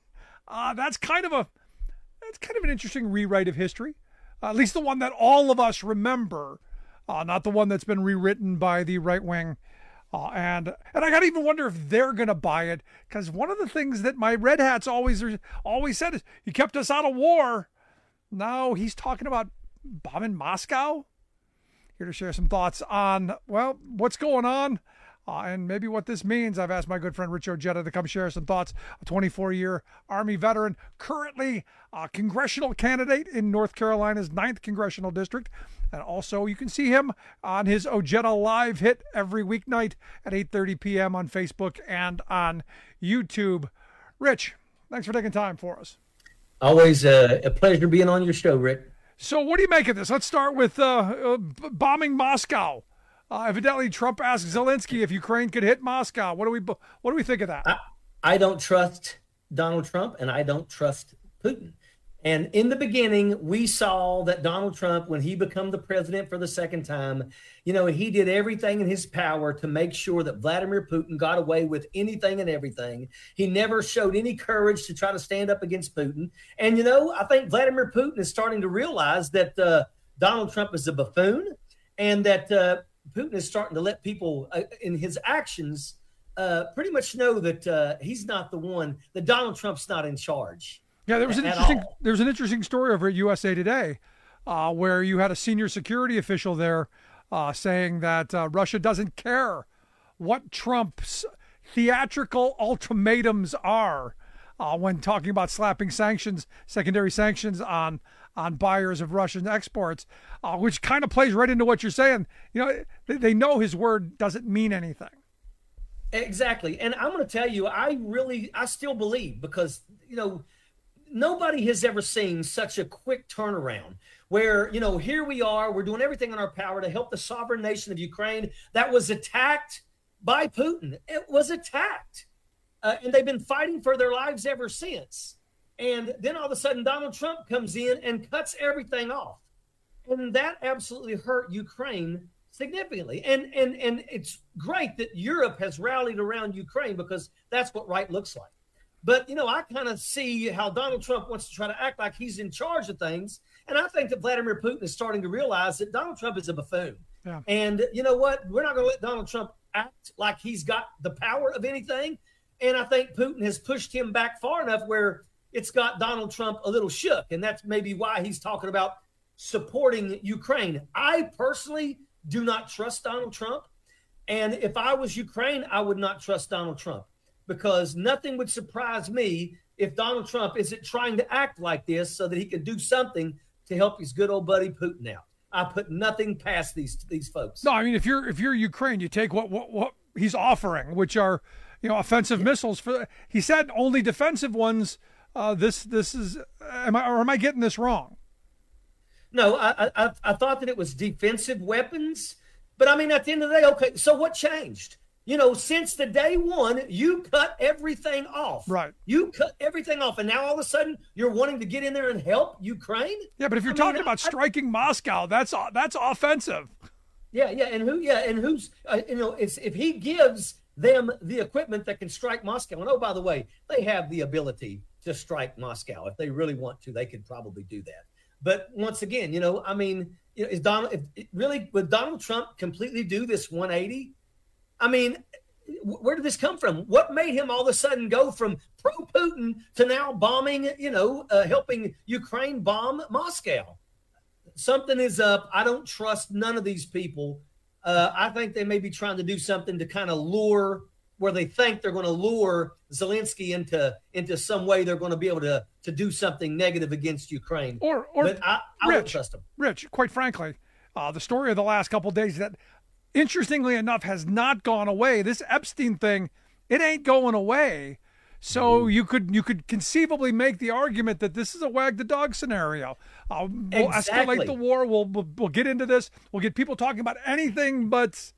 Uh, that's kind of a that's kind of an interesting rewrite of history, uh, at least the one that all of us remember, uh, not the one that's been rewritten by the right wing. Uh, and and I gotta even wonder if they're gonna buy it, because one of the things that my red hats always always said is he kept us out of war. Now he's talking about bombing Moscow. Here to share some thoughts on, well, what's going on uh, and maybe what this means. I've asked my good friend Rich Ojeda to come share some thoughts, a twenty-four-year Army veteran, currently a congressional candidate in North Carolina's ninth Congressional District. And also you can see him on his Ojeda Live hit every weeknight at eight thirty p.m. on Facebook and on YouTube. Rich, thanks for taking time for us. Always uh, a pleasure being on your show, Rick. So what do you make of this? Let's start with uh, uh, bombing Moscow. Uh, evidently, Trump asked Zelensky if Ukraine could hit Moscow. What do we what do we think of that? I, I don't trust Donald Trump, and I don't trust Putin. And in the beginning, we saw that Donald Trump, when he became the president for the second time, you know, he did everything in his power to make sure that Vladimir Putin got away with anything and everything. He never showed any courage to try to stand up against Putin. And, you know, I think Vladimir Putin is starting to realize that uh, Donald Trump is a buffoon, and that uh, Putin is starting to let people uh, in his actions uh, pretty much know that uh, he's not the one, that Donald Trump's not in charge. Yeah, there was an interesting there was an interesting story over at U S A Today uh, where you had a senior security official there uh, saying that uh, Russia doesn't care what Trump's theatrical ultimatums are uh, when talking about slapping sanctions, secondary sanctions on on buyers of Russian exports, uh, which kind of plays right into what you're saying. You know, they, they know his word doesn't mean anything. Exactly, and I'm going to tell you, I really, I still believe, because, you know, nobody has ever seen such a quick turnaround. where, you know, here we are, we're doing everything in our power to help the sovereign nation of Ukraine that was attacked by Putin. It was attacked. Uh, and they've been fighting for their lives ever since. And then all of a sudden, Donald Trump comes in and cuts everything off. And that absolutely hurt Ukraine significantly. And, and, and it's great that Europe has rallied around Ukraine because that's what right looks like. But, you know, I kind of see how Donald Trump wants to try to act like he's in charge of things. And I think that Vladimir Putin is starting to realize that Donald Trump is a buffoon. Yeah. And you know what? We're not going to let Donald Trump act like he's got the power of anything. And I think Putin has pushed him back far enough where it's got Donald Trump a little shook. And that's maybe why he's talking about supporting Ukraine. I personally do not trust Donald Trump. And if I was Ukraine, I would not trust Donald Trump. Because nothing would surprise me if Donald Trump isn't trying to act like this so that he can do something to help his good old buddy Putin out. I put nothing past these these folks. No, I mean, if you're if you're Ukraine, you take what what, what he's offering, which are, you know, offensive yeah. missiles. For he said only defensive ones. Uh, this this is am I or am I getting this wrong? No, I I, I thought that it was defensive weapons, but I mean, at the end of the day, okay. So what changed? You know, since the day one, you cut everything off. Right. You cut everything off. And now all of a sudden you're wanting to get in there and help Ukraine? Yeah, but if you're I talking mean, about I, striking Moscow, that's that's offensive. Yeah, yeah. And who, yeah. And who's, uh, you know, it's, if he gives them the equipment that can strike Moscow. And oh, by the way, they have the ability to strike Moscow. If they really want to, they could probably do that. But once again, you know, I mean, you know, is Donald, if, really, would Donald Trump completely do this one eighty? I mean, where did this come from? What made him all of a sudden go from pro-Putin to now bombing, you know, uh, helping Ukraine bomb Moscow? Something is up. I don't trust none of these people. Uh, I think they may be trying to do something to kind of lure, where they think they're going to lure Zelensky into into some way they're going to be able to to do something negative against Ukraine. Or, or but I, I Rich, don't trust them. Rich, quite frankly, uh, the story of the last couple of days that, interestingly enough, has not gone away. This Epstein thing, it ain't going away. So mm. you could you could conceivably make the argument that this is a wag the dog scenario. Uh, we'll exactly. escalate the war. We'll, we'll we'll get into this. We'll get people talking about anything but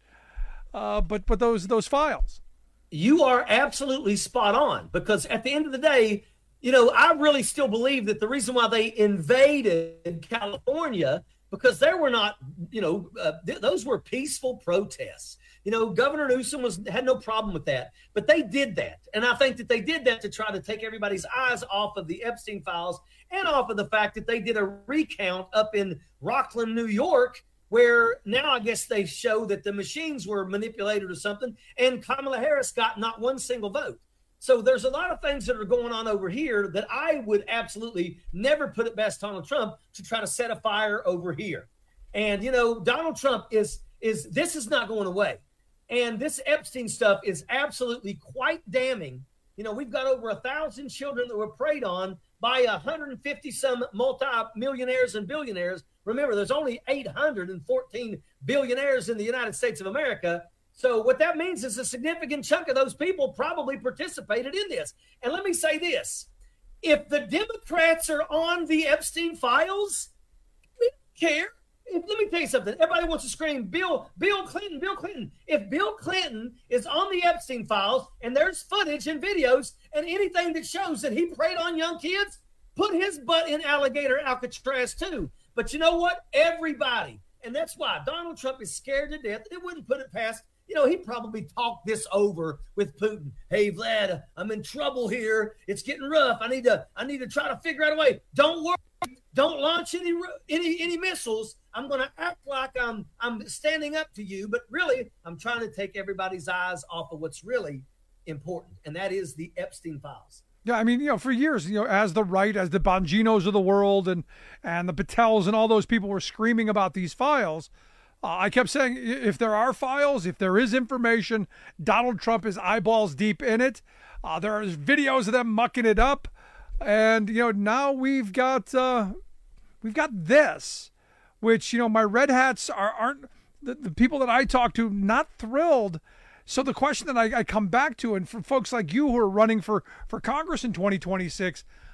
uh, but but those those files. You are absolutely spot on, because at the end of the day, you know, I really still believe that the reason why they invaded California, because there were not, you know, uh, th- those were peaceful protests. You know, Governor Newsom was had no problem with that, but they did that. And I think that they did that to try to take everybody's eyes off of the Epstein files and off of the fact that they did a recount up in Rockland, New York, where now I guess they show that the machines were manipulated or something, and Kamala Harris got not one single vote. So there's a lot of things that are going on over here that I would absolutely never put it past Donald Trump to try to set a fire over here. And, you know, Donald Trump is, is this is not going away. And this Epstein stuff is absolutely quite damning. You know, we've got over a thousand children that were preyed on by one hundred fifty some multi-millionaires and billionaires. Remember, there's only eight hundred fourteen billionaires in the United States of America. So what that means is a significant chunk of those people probably participated in this. And let me say this. If the Democrats are on the Epstein files, we don't care. If, let me tell you something. Everybody wants to scream, Bill, Bill Clinton, Bill Clinton. If Bill Clinton is on the Epstein files and there's footage and videos and anything that shows that he preyed on young kids, put his butt in alligator Alcatraz too. But you know what? Everybody. And that's why Donald Trump is scared to death. It wouldn't put it past, you know, he probably talked this over with Putin. Hey, Vlad, I'm in trouble here. It's getting rough. I need to, I need to try to figure out a way. Don't worry. Don't launch any any any missiles. I'm going to act like I'm I'm standing up to you, but really I'm trying to take everybody's eyes off of what's really important, and that is the Epstein files. Yeah, I mean, you know, for years, you know, as the right, as the Bonginos of the world and and the Patels and all those people were screaming about these files, uh, I kept saying, if there are files, if there is information, Donald Trump is eyeballs deep in it. Uh, there are videos of them mucking it up. And, you know, now we've got uh, we've got this, which, you know, my red hats are, aren't the, the people that I talk to not thrilled. So the question that I, I come back to, and for folks like you who are running for, for Congress in twenty twenty-six,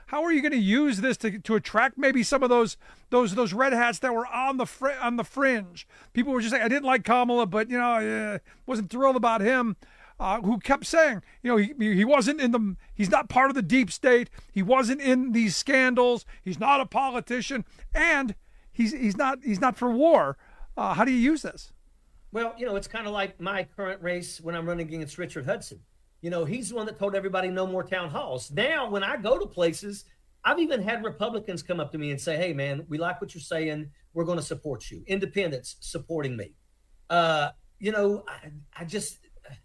how are you going to use this to to attract maybe some of those those those red hats that were on the fr- on the fringe? People were just saying, I didn't like Kamala, but you know, uh, wasn't thrilled about him. Uh, who kept saying, you know, he he wasn't in the, he's not part of the deep state. He wasn't in these scandals. He's not a politician, and he's he's not he's not for war. Uh, how do you use this? Well, you know, it's kind of like my current race when I'm running against Richard Hudson. You know, he's the one that told everybody no more town halls. Now, when I go to places, I've even had Republicans come up to me and say, hey, man, we like what you're saying. We're going to support you. Independents supporting me. Uh, you know, I, I just,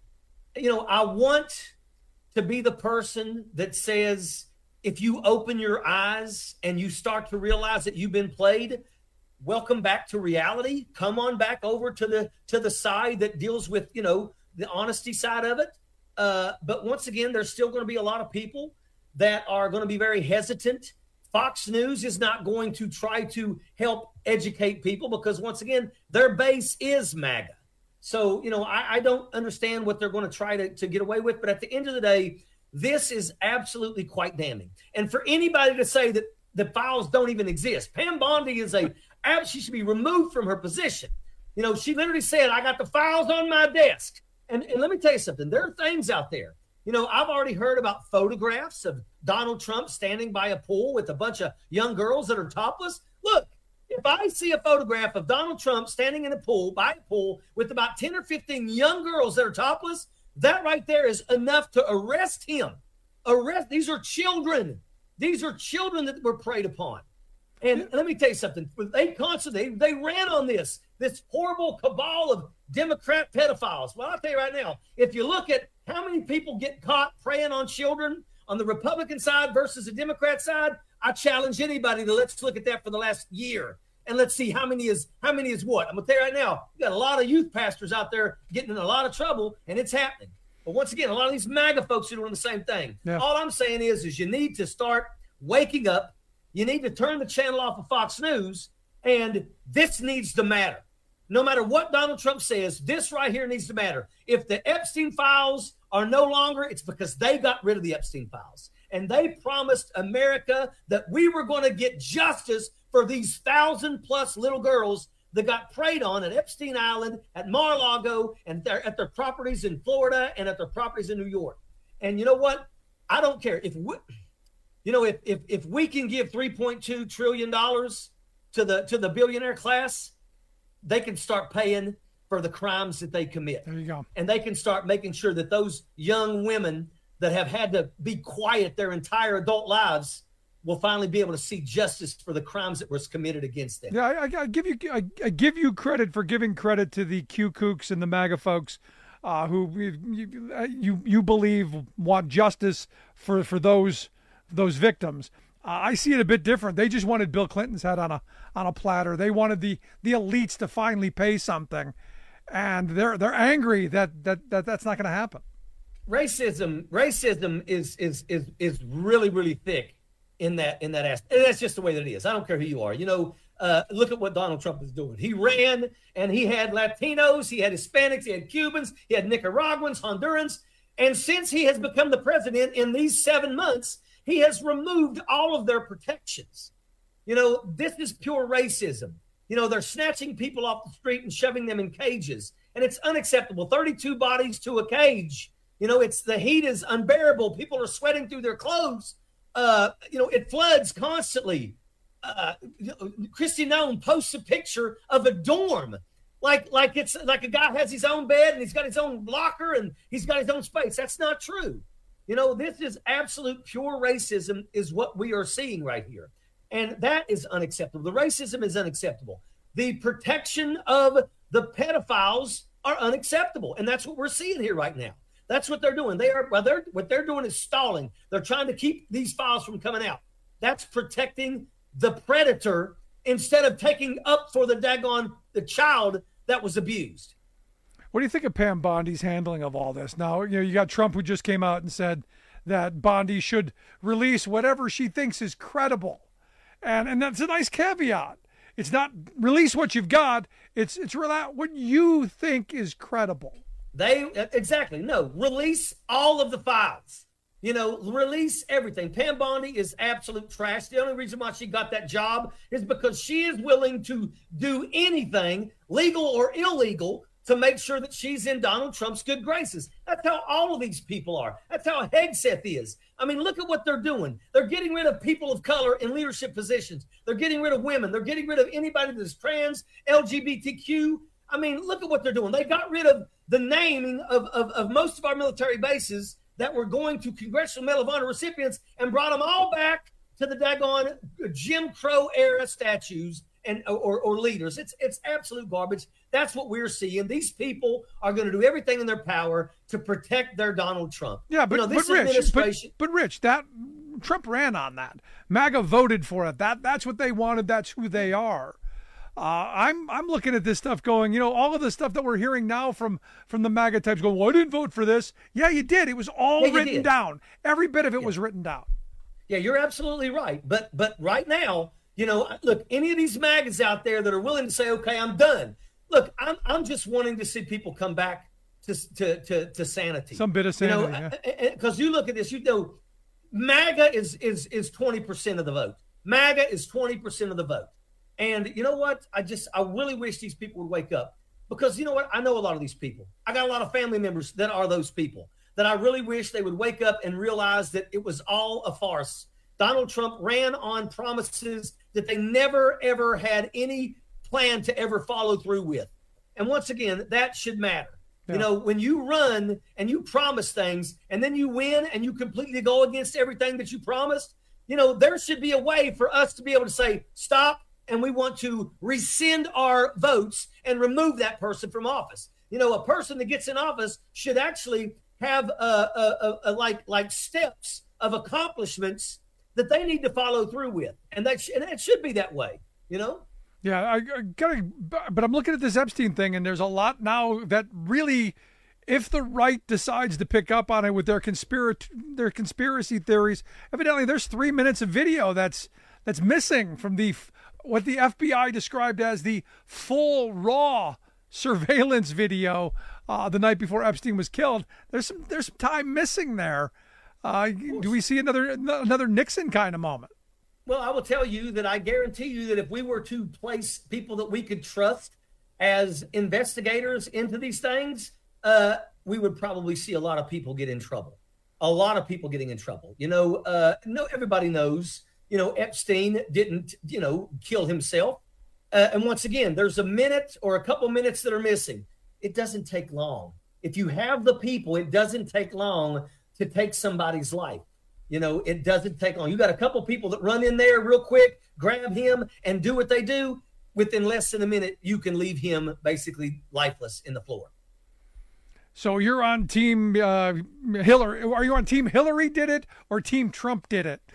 you know, I want to be the person that says, if you open your eyes and you start to realize that you've been played, welcome back to reality. Come on back over to the to the side that deals with, you know, the honesty side of it. Uh, but once again, there's still going to be a lot of people that are going to be very hesitant. Fox News is not going to try to help educate people because, once again, their base is MAGA. So, you know, I, I don't understand what they're going to try to, to get away with. But at the end of the day, this is absolutely quite damning. And for anybody to say that the files don't even exist, Pam Bondi is a, she should be removed from her position. You know, she literally said, I got the files on my desk. And, and let me tell you something. There are things out there. You know, I've already heard about photographs of Donald Trump standing by a pool with a bunch of young girls that are topless. Look, if I see a photograph of Donald Trump standing in a pool, by a pool, with about ten or fifteen young girls that are topless, that right there is enough to arrest him. Arrest. These are children. These are children that were preyed upon. And let me tell you something. They constantly, they ran on this, this horrible cabal of Democrat pedophiles. Well, I'll tell you right now, if you look at how many people get caught preying on children on the Republican side versus the Democrat side, I challenge anybody to let's look at that for the last year. And let's see how many is how many is what. I'm going to tell you right now, you got a lot of youth pastors out there getting in a lot of trouble, and it's happening. But once again, a lot of these MAGA folks are doing the same thing. Yeah. All I'm saying is, is you need to start waking up. You need to turn the channel off of Fox News, and this needs to matter. No matter what Donald Trump says, this right here needs to matter. If the Epstein files are no longer, it's because they got rid of the Epstein files. And they promised America that we were going to get justice for these thousand plus little girls that got preyed on at Epstein Island, at Mar-a-Lago, and their, at their properties in Florida and at their properties in New York. And you know what? I don't care. If we, you know, if if if we can give three point two trillion dollars to the to the billionaire class, they can start paying for the crimes that they commit. There you go. And they can start making sure that those young women that have had to be quiet their entire adult lives will finally be able to see justice for the crimes that was committed against them. Yeah, I, I give you I, I give you credit for giving credit to the Q kooks and the MAGA folks uh, who you, you you believe want justice for for those those victims. Uh, I see it a bit different. They just wanted Bill Clinton's head on a on a platter. They wanted the the elites to finally pay something, and they're they're angry that that, that that's not going to happen. Racism racism is is is is really really thick in that in that aspect. And that's just the way that it is. I don't care who you are. You know, uh, look at what Donald Trump is doing. He ran and he had Latinos, he had Hispanics, he had Cubans, he had Nicaraguans, Hondurans, and since he has become the president in these seven months. He has removed all of their protections. You know, this is pure racism. You know, they're snatching people off the street and shoving them in cages. And it's unacceptable. thirty-two bodies to a cage. You know, it's the heat is unbearable. People are sweating through their clothes. Uh, you know, it floods constantly. Uh, Kristi Noem posts a picture of a dorm. Like, like it's like a guy has his own bed and he's got his own locker and he's got his own space. That's not true. You know, this is absolute pure racism is what we are seeing right here. And that is unacceptable. The racism is unacceptable. The protection of the pedophiles are unacceptable. And that's what we're seeing here right now. That's what they're doing. They are, well, they're, what they're doing is stalling. They're trying to keep these files from coming out. That's protecting the predator instead of taking up for the daggone, the child that was abused. What do you think of Pam Bondi's handling of all this? Now, you know, you got Trump who just came out and said that Bondi should release whatever she thinks is credible. And and that's a nice caveat. It's not release what you've got. It's it's release what you think is credible. They exactly. No, release all of the files. You know, release everything. Pam Bondi is absolute trash. The only reason why she got that job is because she is willing to do anything, legal or illegal, to make sure that she's in Donald Trump's good graces. That's how all of these people are. That's how Hegseth is. I mean, look at what they're doing. They're getting rid of people of color in leadership positions. They're getting rid of women. They're getting rid of anybody that's trans, L G B T Q. I mean, look at what they're doing. They got rid of the naming of, of, of most of our military bases that were going to Congressional Medal of Honor recipients and brought them all back to the daggone Jim Crow era statues and or, or leaders. It's it's absolute garbage. That's what we're seeing. These people are going to do everything in their power to protect their Donald Trump. Yeah, but, you know, this but Rich, administration. But, but Rich, that Trump ran on that. MAGA voted for it. That that's what they wanted. That's who they are. Uh, I'm I'm looking at this stuff going, you know, all of the stuff that we're hearing now from from the MAGA types going, well, I didn't vote for this. Yeah, you did. It was all yeah, written did. down. Every bit of it yeah. was written down. Yeah, you're absolutely right. But but right now, you know, look, any of these MAGAs out there that are willing to say, okay, I'm done. Look, I'm I'm just wanting to see people come back to to to, to sanity. Some bit of sanity, you know, yeah. Because you look at this, you know, MAGA is is is twenty percent of the vote. MAGA is twenty percent of the vote. And you know what? I just, I really wish these people would wake up, because you know what? I know a lot of these people. I got a lot of family members that are those people that I really wish they would wake up and realize that it was all a farce. Donald Trump ran on promises that they never, ever had any plan to ever follow through with. And once again, that should matter. Yeah. You know, when you run and you promise things and then you win and you completely go against everything that you promised, you know, there should be a way for us to be able to say, stop, and we want to rescind our votes and remove that person from office. You know, a person that gets in office should actually have a, a, a, a like like steps of accomplishments that they need to follow through with, and that sh- and it should be that way. You know. Yeah, I, I gotta, but I'm looking at this Epstein thing, and there's a lot now that really, if the right decides to pick up on it with their conspiracy their conspiracy theories, evidently there's three minutes of video that's that's missing from the. What the F B I described as the full raw surveillance video uh, the night before Epstein was killed. There's some there's some time missing there. Uh, do we see another another Nixon kind of moment? Well, I will tell you that I guarantee you that if we were to place people that we could trust as investigators into these things, uh, we would probably see a lot of people get in trouble. A lot of people getting in trouble. You know, uh, no, everybody knows. You know, Epstein didn't, you know, kill himself. Uh, and once again, there's a minute or a couple minutes that are missing. It doesn't take long. If you have the people, it doesn't take long to take somebody's life. You know, it doesn't take long. You got a couple people that run in there real quick, grab him and do what they do. Within less than a minute, you can leave him basically lifeless in the floor. So you're on team uh, Hillary. Are you on team Hillary did it or team Trump did it?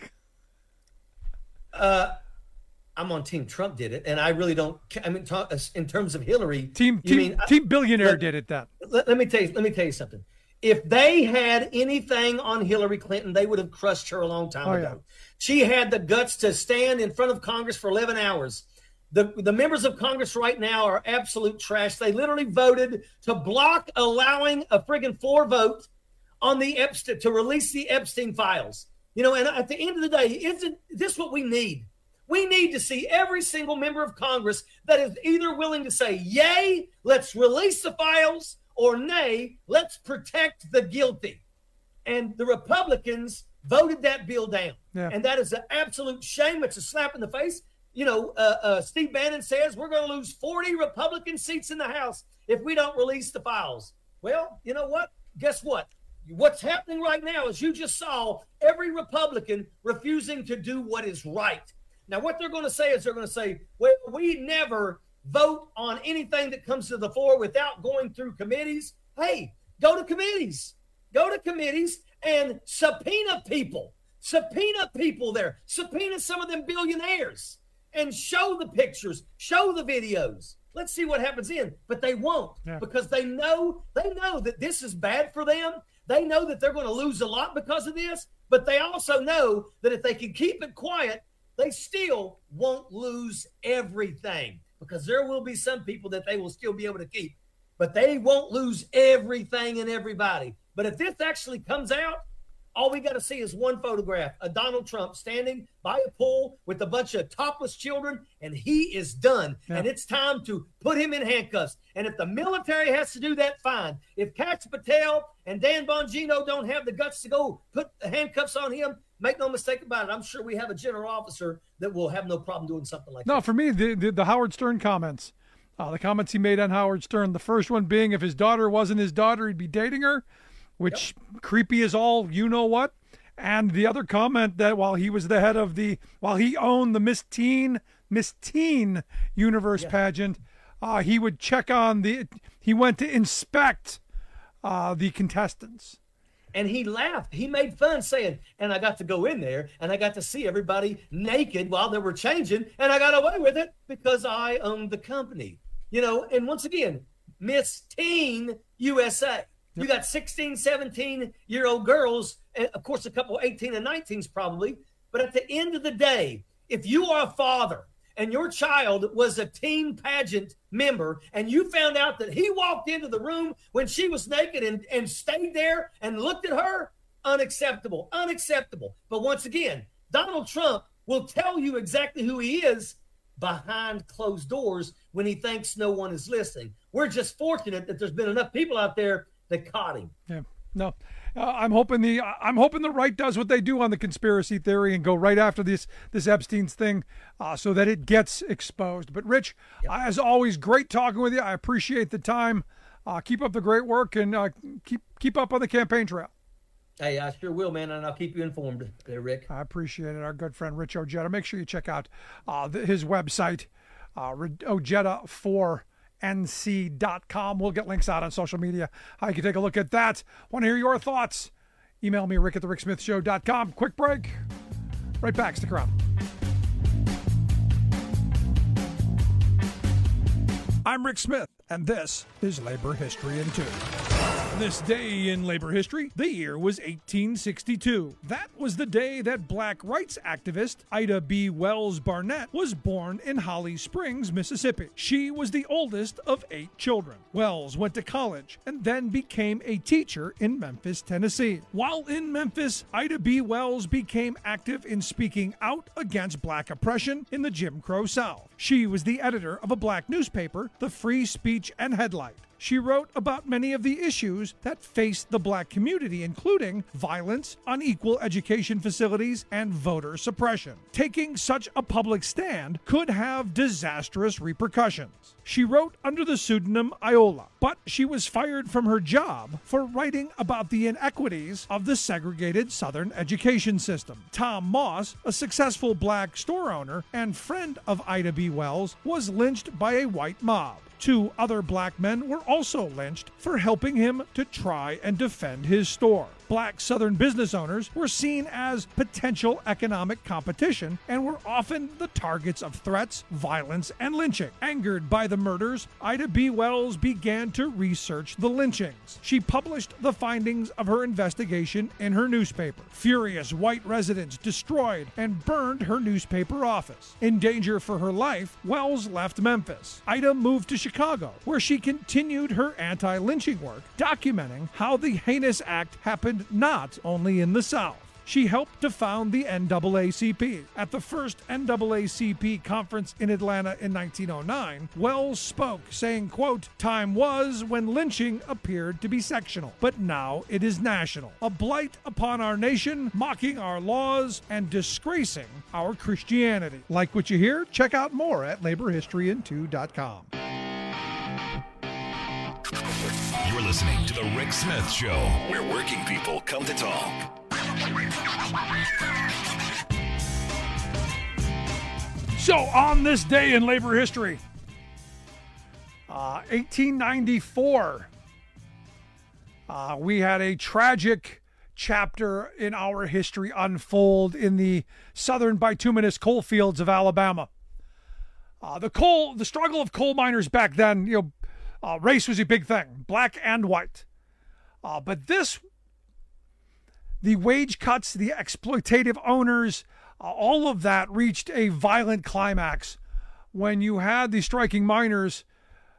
Uh, I'm on Team Trump did it, and I really don't. I mean, talk, in terms of Hillary, team you team, mean, team billionaire let, did it. Then let, let me tell you. Let me tell you something. If they had anything on Hillary Clinton, they would have crushed her a long time oh, ago. Yeah. She had the guts to stand in front of Congress for eleven hours. The the members of Congress right now are absolute trash. They literally voted to block allowing a friggin' floor vote on the Epstein to release the Epstein files. You know, and at the end of the day, isn't this what we need? We need to see every single member of Congress that is either willing to say, yay, let's release the files, or nay, let's protect the guilty. And the Republicans voted that bill down. Yeah. And that is an absolute shame. It's a slap in the face. You know, uh, uh, Steve Bannon says we're going to lose forty Republican seats in the House if we don't release the files. Well, you know what? Guess what? What's happening right now is you just saw every Republican refusing to do what is right. Now, what they're going to say is they're going to say, well, we never vote on anything that comes to the floor without going through committees. Hey, go to committees. Go to committees and subpoena people. Subpoena people there. Subpoena some of them billionaires and show the pictures, show the videos. Let's see what happens in. But they won't yeah. because they know they know that this is bad for them. They know that they're going to lose a lot because of this, but they also know that if they can keep it quiet, they still won't lose everything, because there will be some people that they will still be able to keep, but they won't lose everything and everybody. But if this actually comes out, all we got to see is one photograph of Donald Trump standing by a pool with a bunch of topless children, and he is done. Yeah. And it's time to put him in handcuffs. And if the military has to do that, fine. If Kash Patel and Dan Bongino don't have the guts to go put the handcuffs on him, make no mistake about it, I'm sure we have a general officer that will have no problem doing something like no, that. No, for me, the, the, the Howard Stern comments, uh, the comments he made on Howard Stern, the first one being if his daughter wasn't his daughter, he'd be dating her, which yep. creepy as all you know what. And the other comment that while he was the head of the, while he owned the Miss Teen, Miss Teen Universe yeah. pageant, uh, he would check on the, he went to inspect uh, the contestants. And he laughed. He made fun saying, and I got to go in there and I got to see everybody naked while they were changing. And I got away with it because I owned the company, you know, and once again, Miss Teen U S A. You got sixteen, seventeen-year-old girls, and of course, a couple eighteen and nineteens probably. But at the end of the day, if you are a father and your child was a teen pageant member and you found out that he walked into the room when she was naked and, and stayed there and looked at her, unacceptable, unacceptable. But once again, Donald Trump will tell you exactly who he is behind closed doors when he thinks no one is listening. We're just fortunate that there's been enough people out there that caught him. Yeah, no, uh, I'm hoping the I'm hoping the right does what they do on the conspiracy theory and go right after this this Epstein's thing, uh, so that it gets exposed. But Rich, yep. uh, as always, great talking with you. I appreciate the time. Uh, keep up the great work and uh, keep keep up on the campaign trail. Hey, I sure will, man, and I'll keep you informed there, Rick. I appreciate it. Our good friend Rich Ojeda. Make sure you check out uh, the, his website, uh, Ojeda four. N C dot com. We'll get links out on social media. How you can take a look at that. Want to hear your thoughts? Email me, rick at the rick smith show dot com. Quick break. Right back. Stick around. I'm Rick Smith, and this is Labor History in Two. This day in labor history, the year was eighteen sixty-two. That was the day that black rights activist Ida B. Wells Barnett was born in Holly Springs, Mississippi. She was the oldest of eight children. Wells went to college and then became a teacher in Memphis, Tennessee. While in Memphis, Ida B. Wells became active in speaking out against black oppression in the Jim Crow South. She was the editor of a black newspaper, the Free Speech and Headlight. She wrote about many of the issues that faced the black community, including violence, unequal education facilities, and voter suppression. Taking such a public stand could have disastrous repercussions. She wrote under the pseudonym Iola, but she was fired from her job for writing about the inequities of the segregated Southern education system. Tom Moss, a successful black store owner and friend of Ida B. Wells, was lynched by a white mob. Two other black men were also lynched for helping him to try and defend his store. Black Southern business owners were seen as potential economic competition and were often the targets of threats, violence, and lynching. Angered by the murders, Ida B. Wells began to research the lynchings. She published the findings of her investigation in her newspaper. Furious white residents destroyed and burned her newspaper office. In danger for her life, Wells left Memphis. Ida moved to Chicago, where she continued her anti-lynching work, documenting how the heinous act happened not only in the South. She helped to found the N double A C P. At the first N double A C P conference in Atlanta in nineteen oh nine, Wells spoke, saying, quote, "Time was when lynching appeared to be sectional, but now it is national. A blight upon our nation, mocking our laws, and disgracing our Christianity." Like what you hear? Check out more at labor history in two dot com. You're listening to The Rick Smith Show, where working people come to talk. So, on this day in labor history, uh, eighteen ninety-four, uh, we had a tragic chapter in our history unfold in the southern bituminous coal fields of Alabama. Uh, the coal, the struggle of coal miners back then, you know, Uh, race was a big thing, black and white. Uh, but this, the wage cuts, the exploitative owners, uh, all of that reached a violent climax when you had the striking miners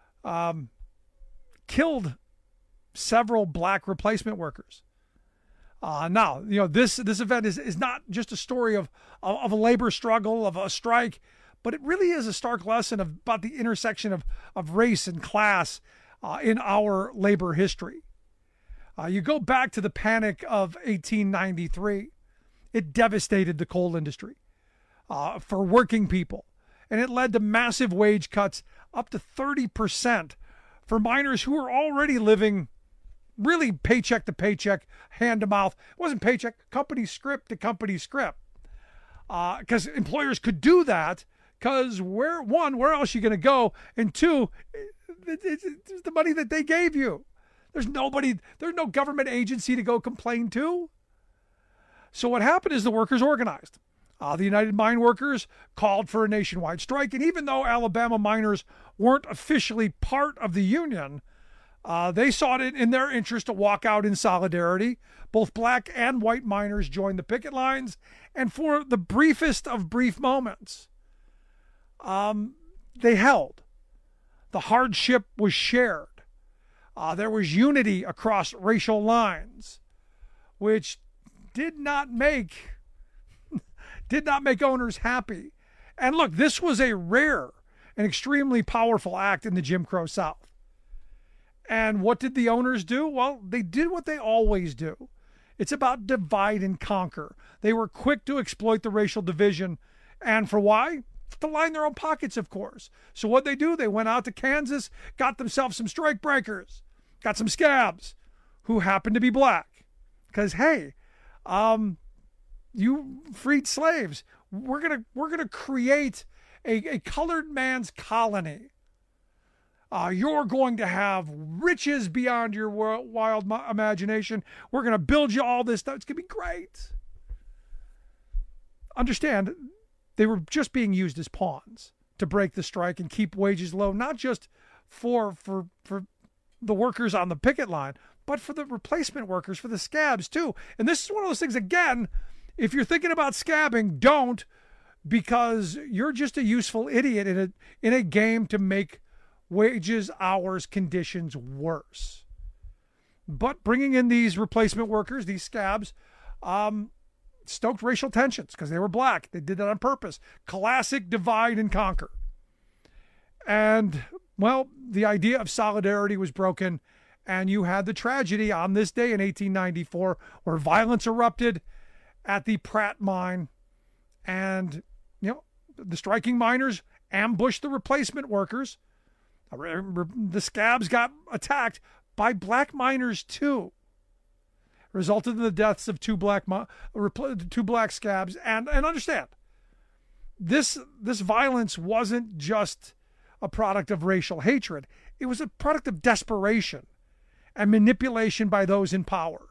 um, killed several black replacement workers. Uh, now, you know, this this event is, is not just a story of, of, of a labor struggle, of a strike, but it really is a stark lesson of, about the intersection of, of race and class uh, in our labor history. Uh, you go back to the panic of eighteen ninety-three. It devastated the coal industry uh, for working people, and it led to massive wage cuts up to thirty percent for miners who were already living really paycheck to paycheck, hand to mouth. It wasn't paycheck, company script to company script. Because uh, employers could do that because, where one, where else are you going to go? And two, it, it, it's the money that they gave you. There's nobody, there's no government agency to go complain to. So what happened is the workers organized. Uh, the United Mine Workers called for a nationwide strike. And even though Alabama miners weren't officially part of the union, uh, they saw it in their interest to walk out in solidarity. Both black and white miners joined the picket lines. And for the briefest of brief moments, um, they held. The hardship was shared. Uh, there was unity across racial lines, which did not make did not make owners happy. And look, this was a rare and extremely powerful act in the Jim Crow South. And what did the owners do? Well, they did what they always do. It's about divide and conquer. They were quick to exploit the racial division. And for why? To line their own pockets, of course. So what they do? They went out to Kansas, got themselves some strike breakers, got some scabs who happened to be black. Because, hey, um, you freed slaves. We're gonna we're gonna create a, a colored man's colony. Uh, you're going to have riches beyond your wild imagination. We're going to build you all this stuff. It's going to be great. Understand, they were just being used as pawns to break the strike and keep wages low, not just for for for the workers on the picket line, but for the replacement workers, for the scabs too. And this is one of those things, again, if you're thinking about scabbing, don't, because you're just a useful idiot in a in a game to make wages, hours, conditions worse. But bringing in these replacement workers, these scabs, um, stoked racial tensions because they were black. They did that on purpose. Classic divide and conquer. And, well, the idea of solidarity was broken, and you had the tragedy on this day in eighteen ninety-four where violence erupted at the Pratt mine, and, you know, the striking miners ambushed the replacement workers. The scabs got attacked by black miners too. Resulted in the deaths of two black two black scabs. And and understand, this this violence wasn't just a product of racial hatred. It was a product of desperation and manipulation by those in power.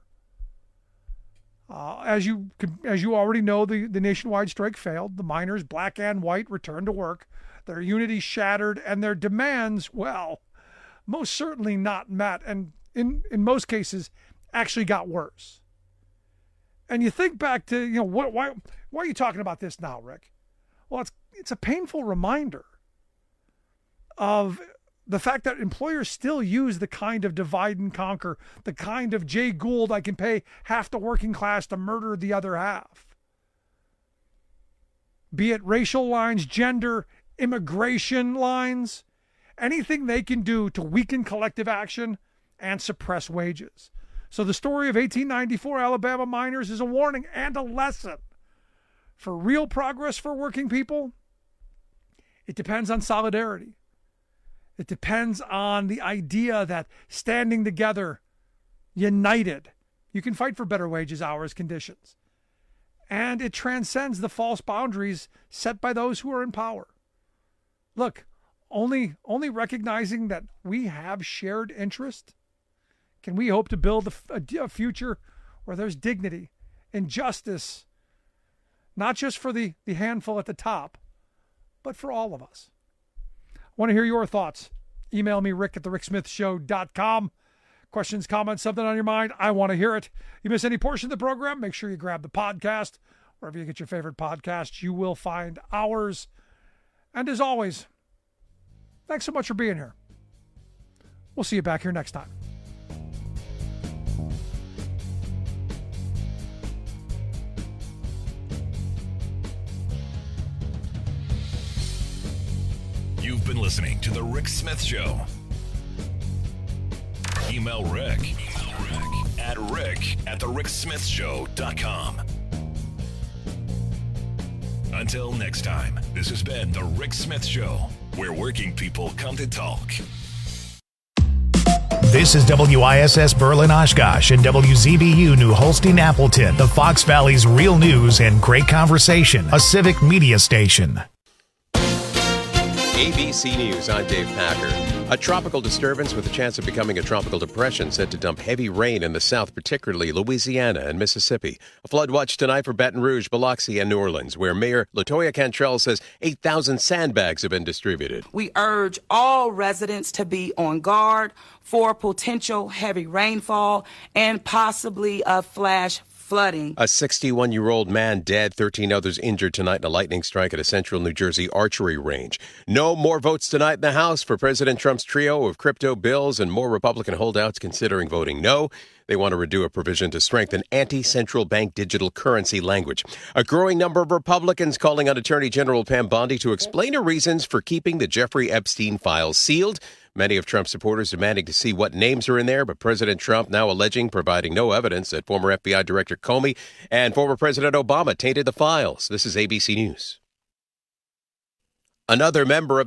Uh, as you as you already know, the, the nationwide strike failed. The miners, black and white, returned to work. Their unity shattered, and their demands, well, most certainly not met, and in, in most cases, actually got worse. And you think back to, you know, what, why why are you talking about this now, Rick? Well, it's it's a painful reminder of the fact that employers still use the kind of divide and conquer, the kind of Jay Gould, I can pay half the working class to murder the other half. Be it racial lines, gender, immigration lines, anything they can do to weaken collective action and suppress wages. So the story of eighteen ninety-four Alabama miners is a warning and a lesson. For real progress for working people, it depends on solidarity. It depends on the idea that standing together, united, you can fight for better wages, hours, conditions. And it transcends the false boundaries set by those who are in power. Look, only only recognizing that we have shared interest can we hope to build a, a, a future where there's dignity and justice, not just for the, the handful at the top, but for all of us. I want to hear your thoughts. Email me, rick at the rick smith show dot com. Questions, comments, something on your mind, I want to hear it. You miss any portion of the program, make sure you grab the podcast. Wherever you get your favorite podcasts, you will find ours. And as always, thanks so much for being here. We'll see you back here next time. You've been listening to The Rick Smith Show. Email Rick, Email Rick at rick at the rick smith show dot com. Until next time, this has been The Rick Smith Show, where working people come to talk. This is W I S S Berlin Oshkosh and W Z B U New Holstein Appleton, the Fox Valley's real news and great conversation, a civic media station. A B C News, I'm Dave Packer. A tropical disturbance with a chance of becoming a tropical depression set to dump heavy rain in the south, particularly Louisiana and Mississippi. A flood watch tonight for Baton Rouge, Biloxi, and New Orleans, where Mayor LaToya Cantrell says eight thousand sandbags have been distributed. We urge all residents to be on guard for potential heavy rainfall and possibly a flash flooding. A sixty-one-year-old man dead, thirteen others injured tonight in a lightning strike at a central New Jersey archery range. No more votes tonight in the House for President Trump's trio of crypto bills, and more Republican holdouts considering voting no. They want to redo a provision to strengthen anti-central bank digital currency language. A growing number of Republicans calling on Attorney General Pam Bondi to explain her reasons for keeping the Jeffrey Epstein files sealed. Many of Trump's supporters demanding to see what names are in there, but President Trump now alleging, providing no evidence, that former F B I Director Comey and former President Obama tainted the files. This is A B C News. Another member of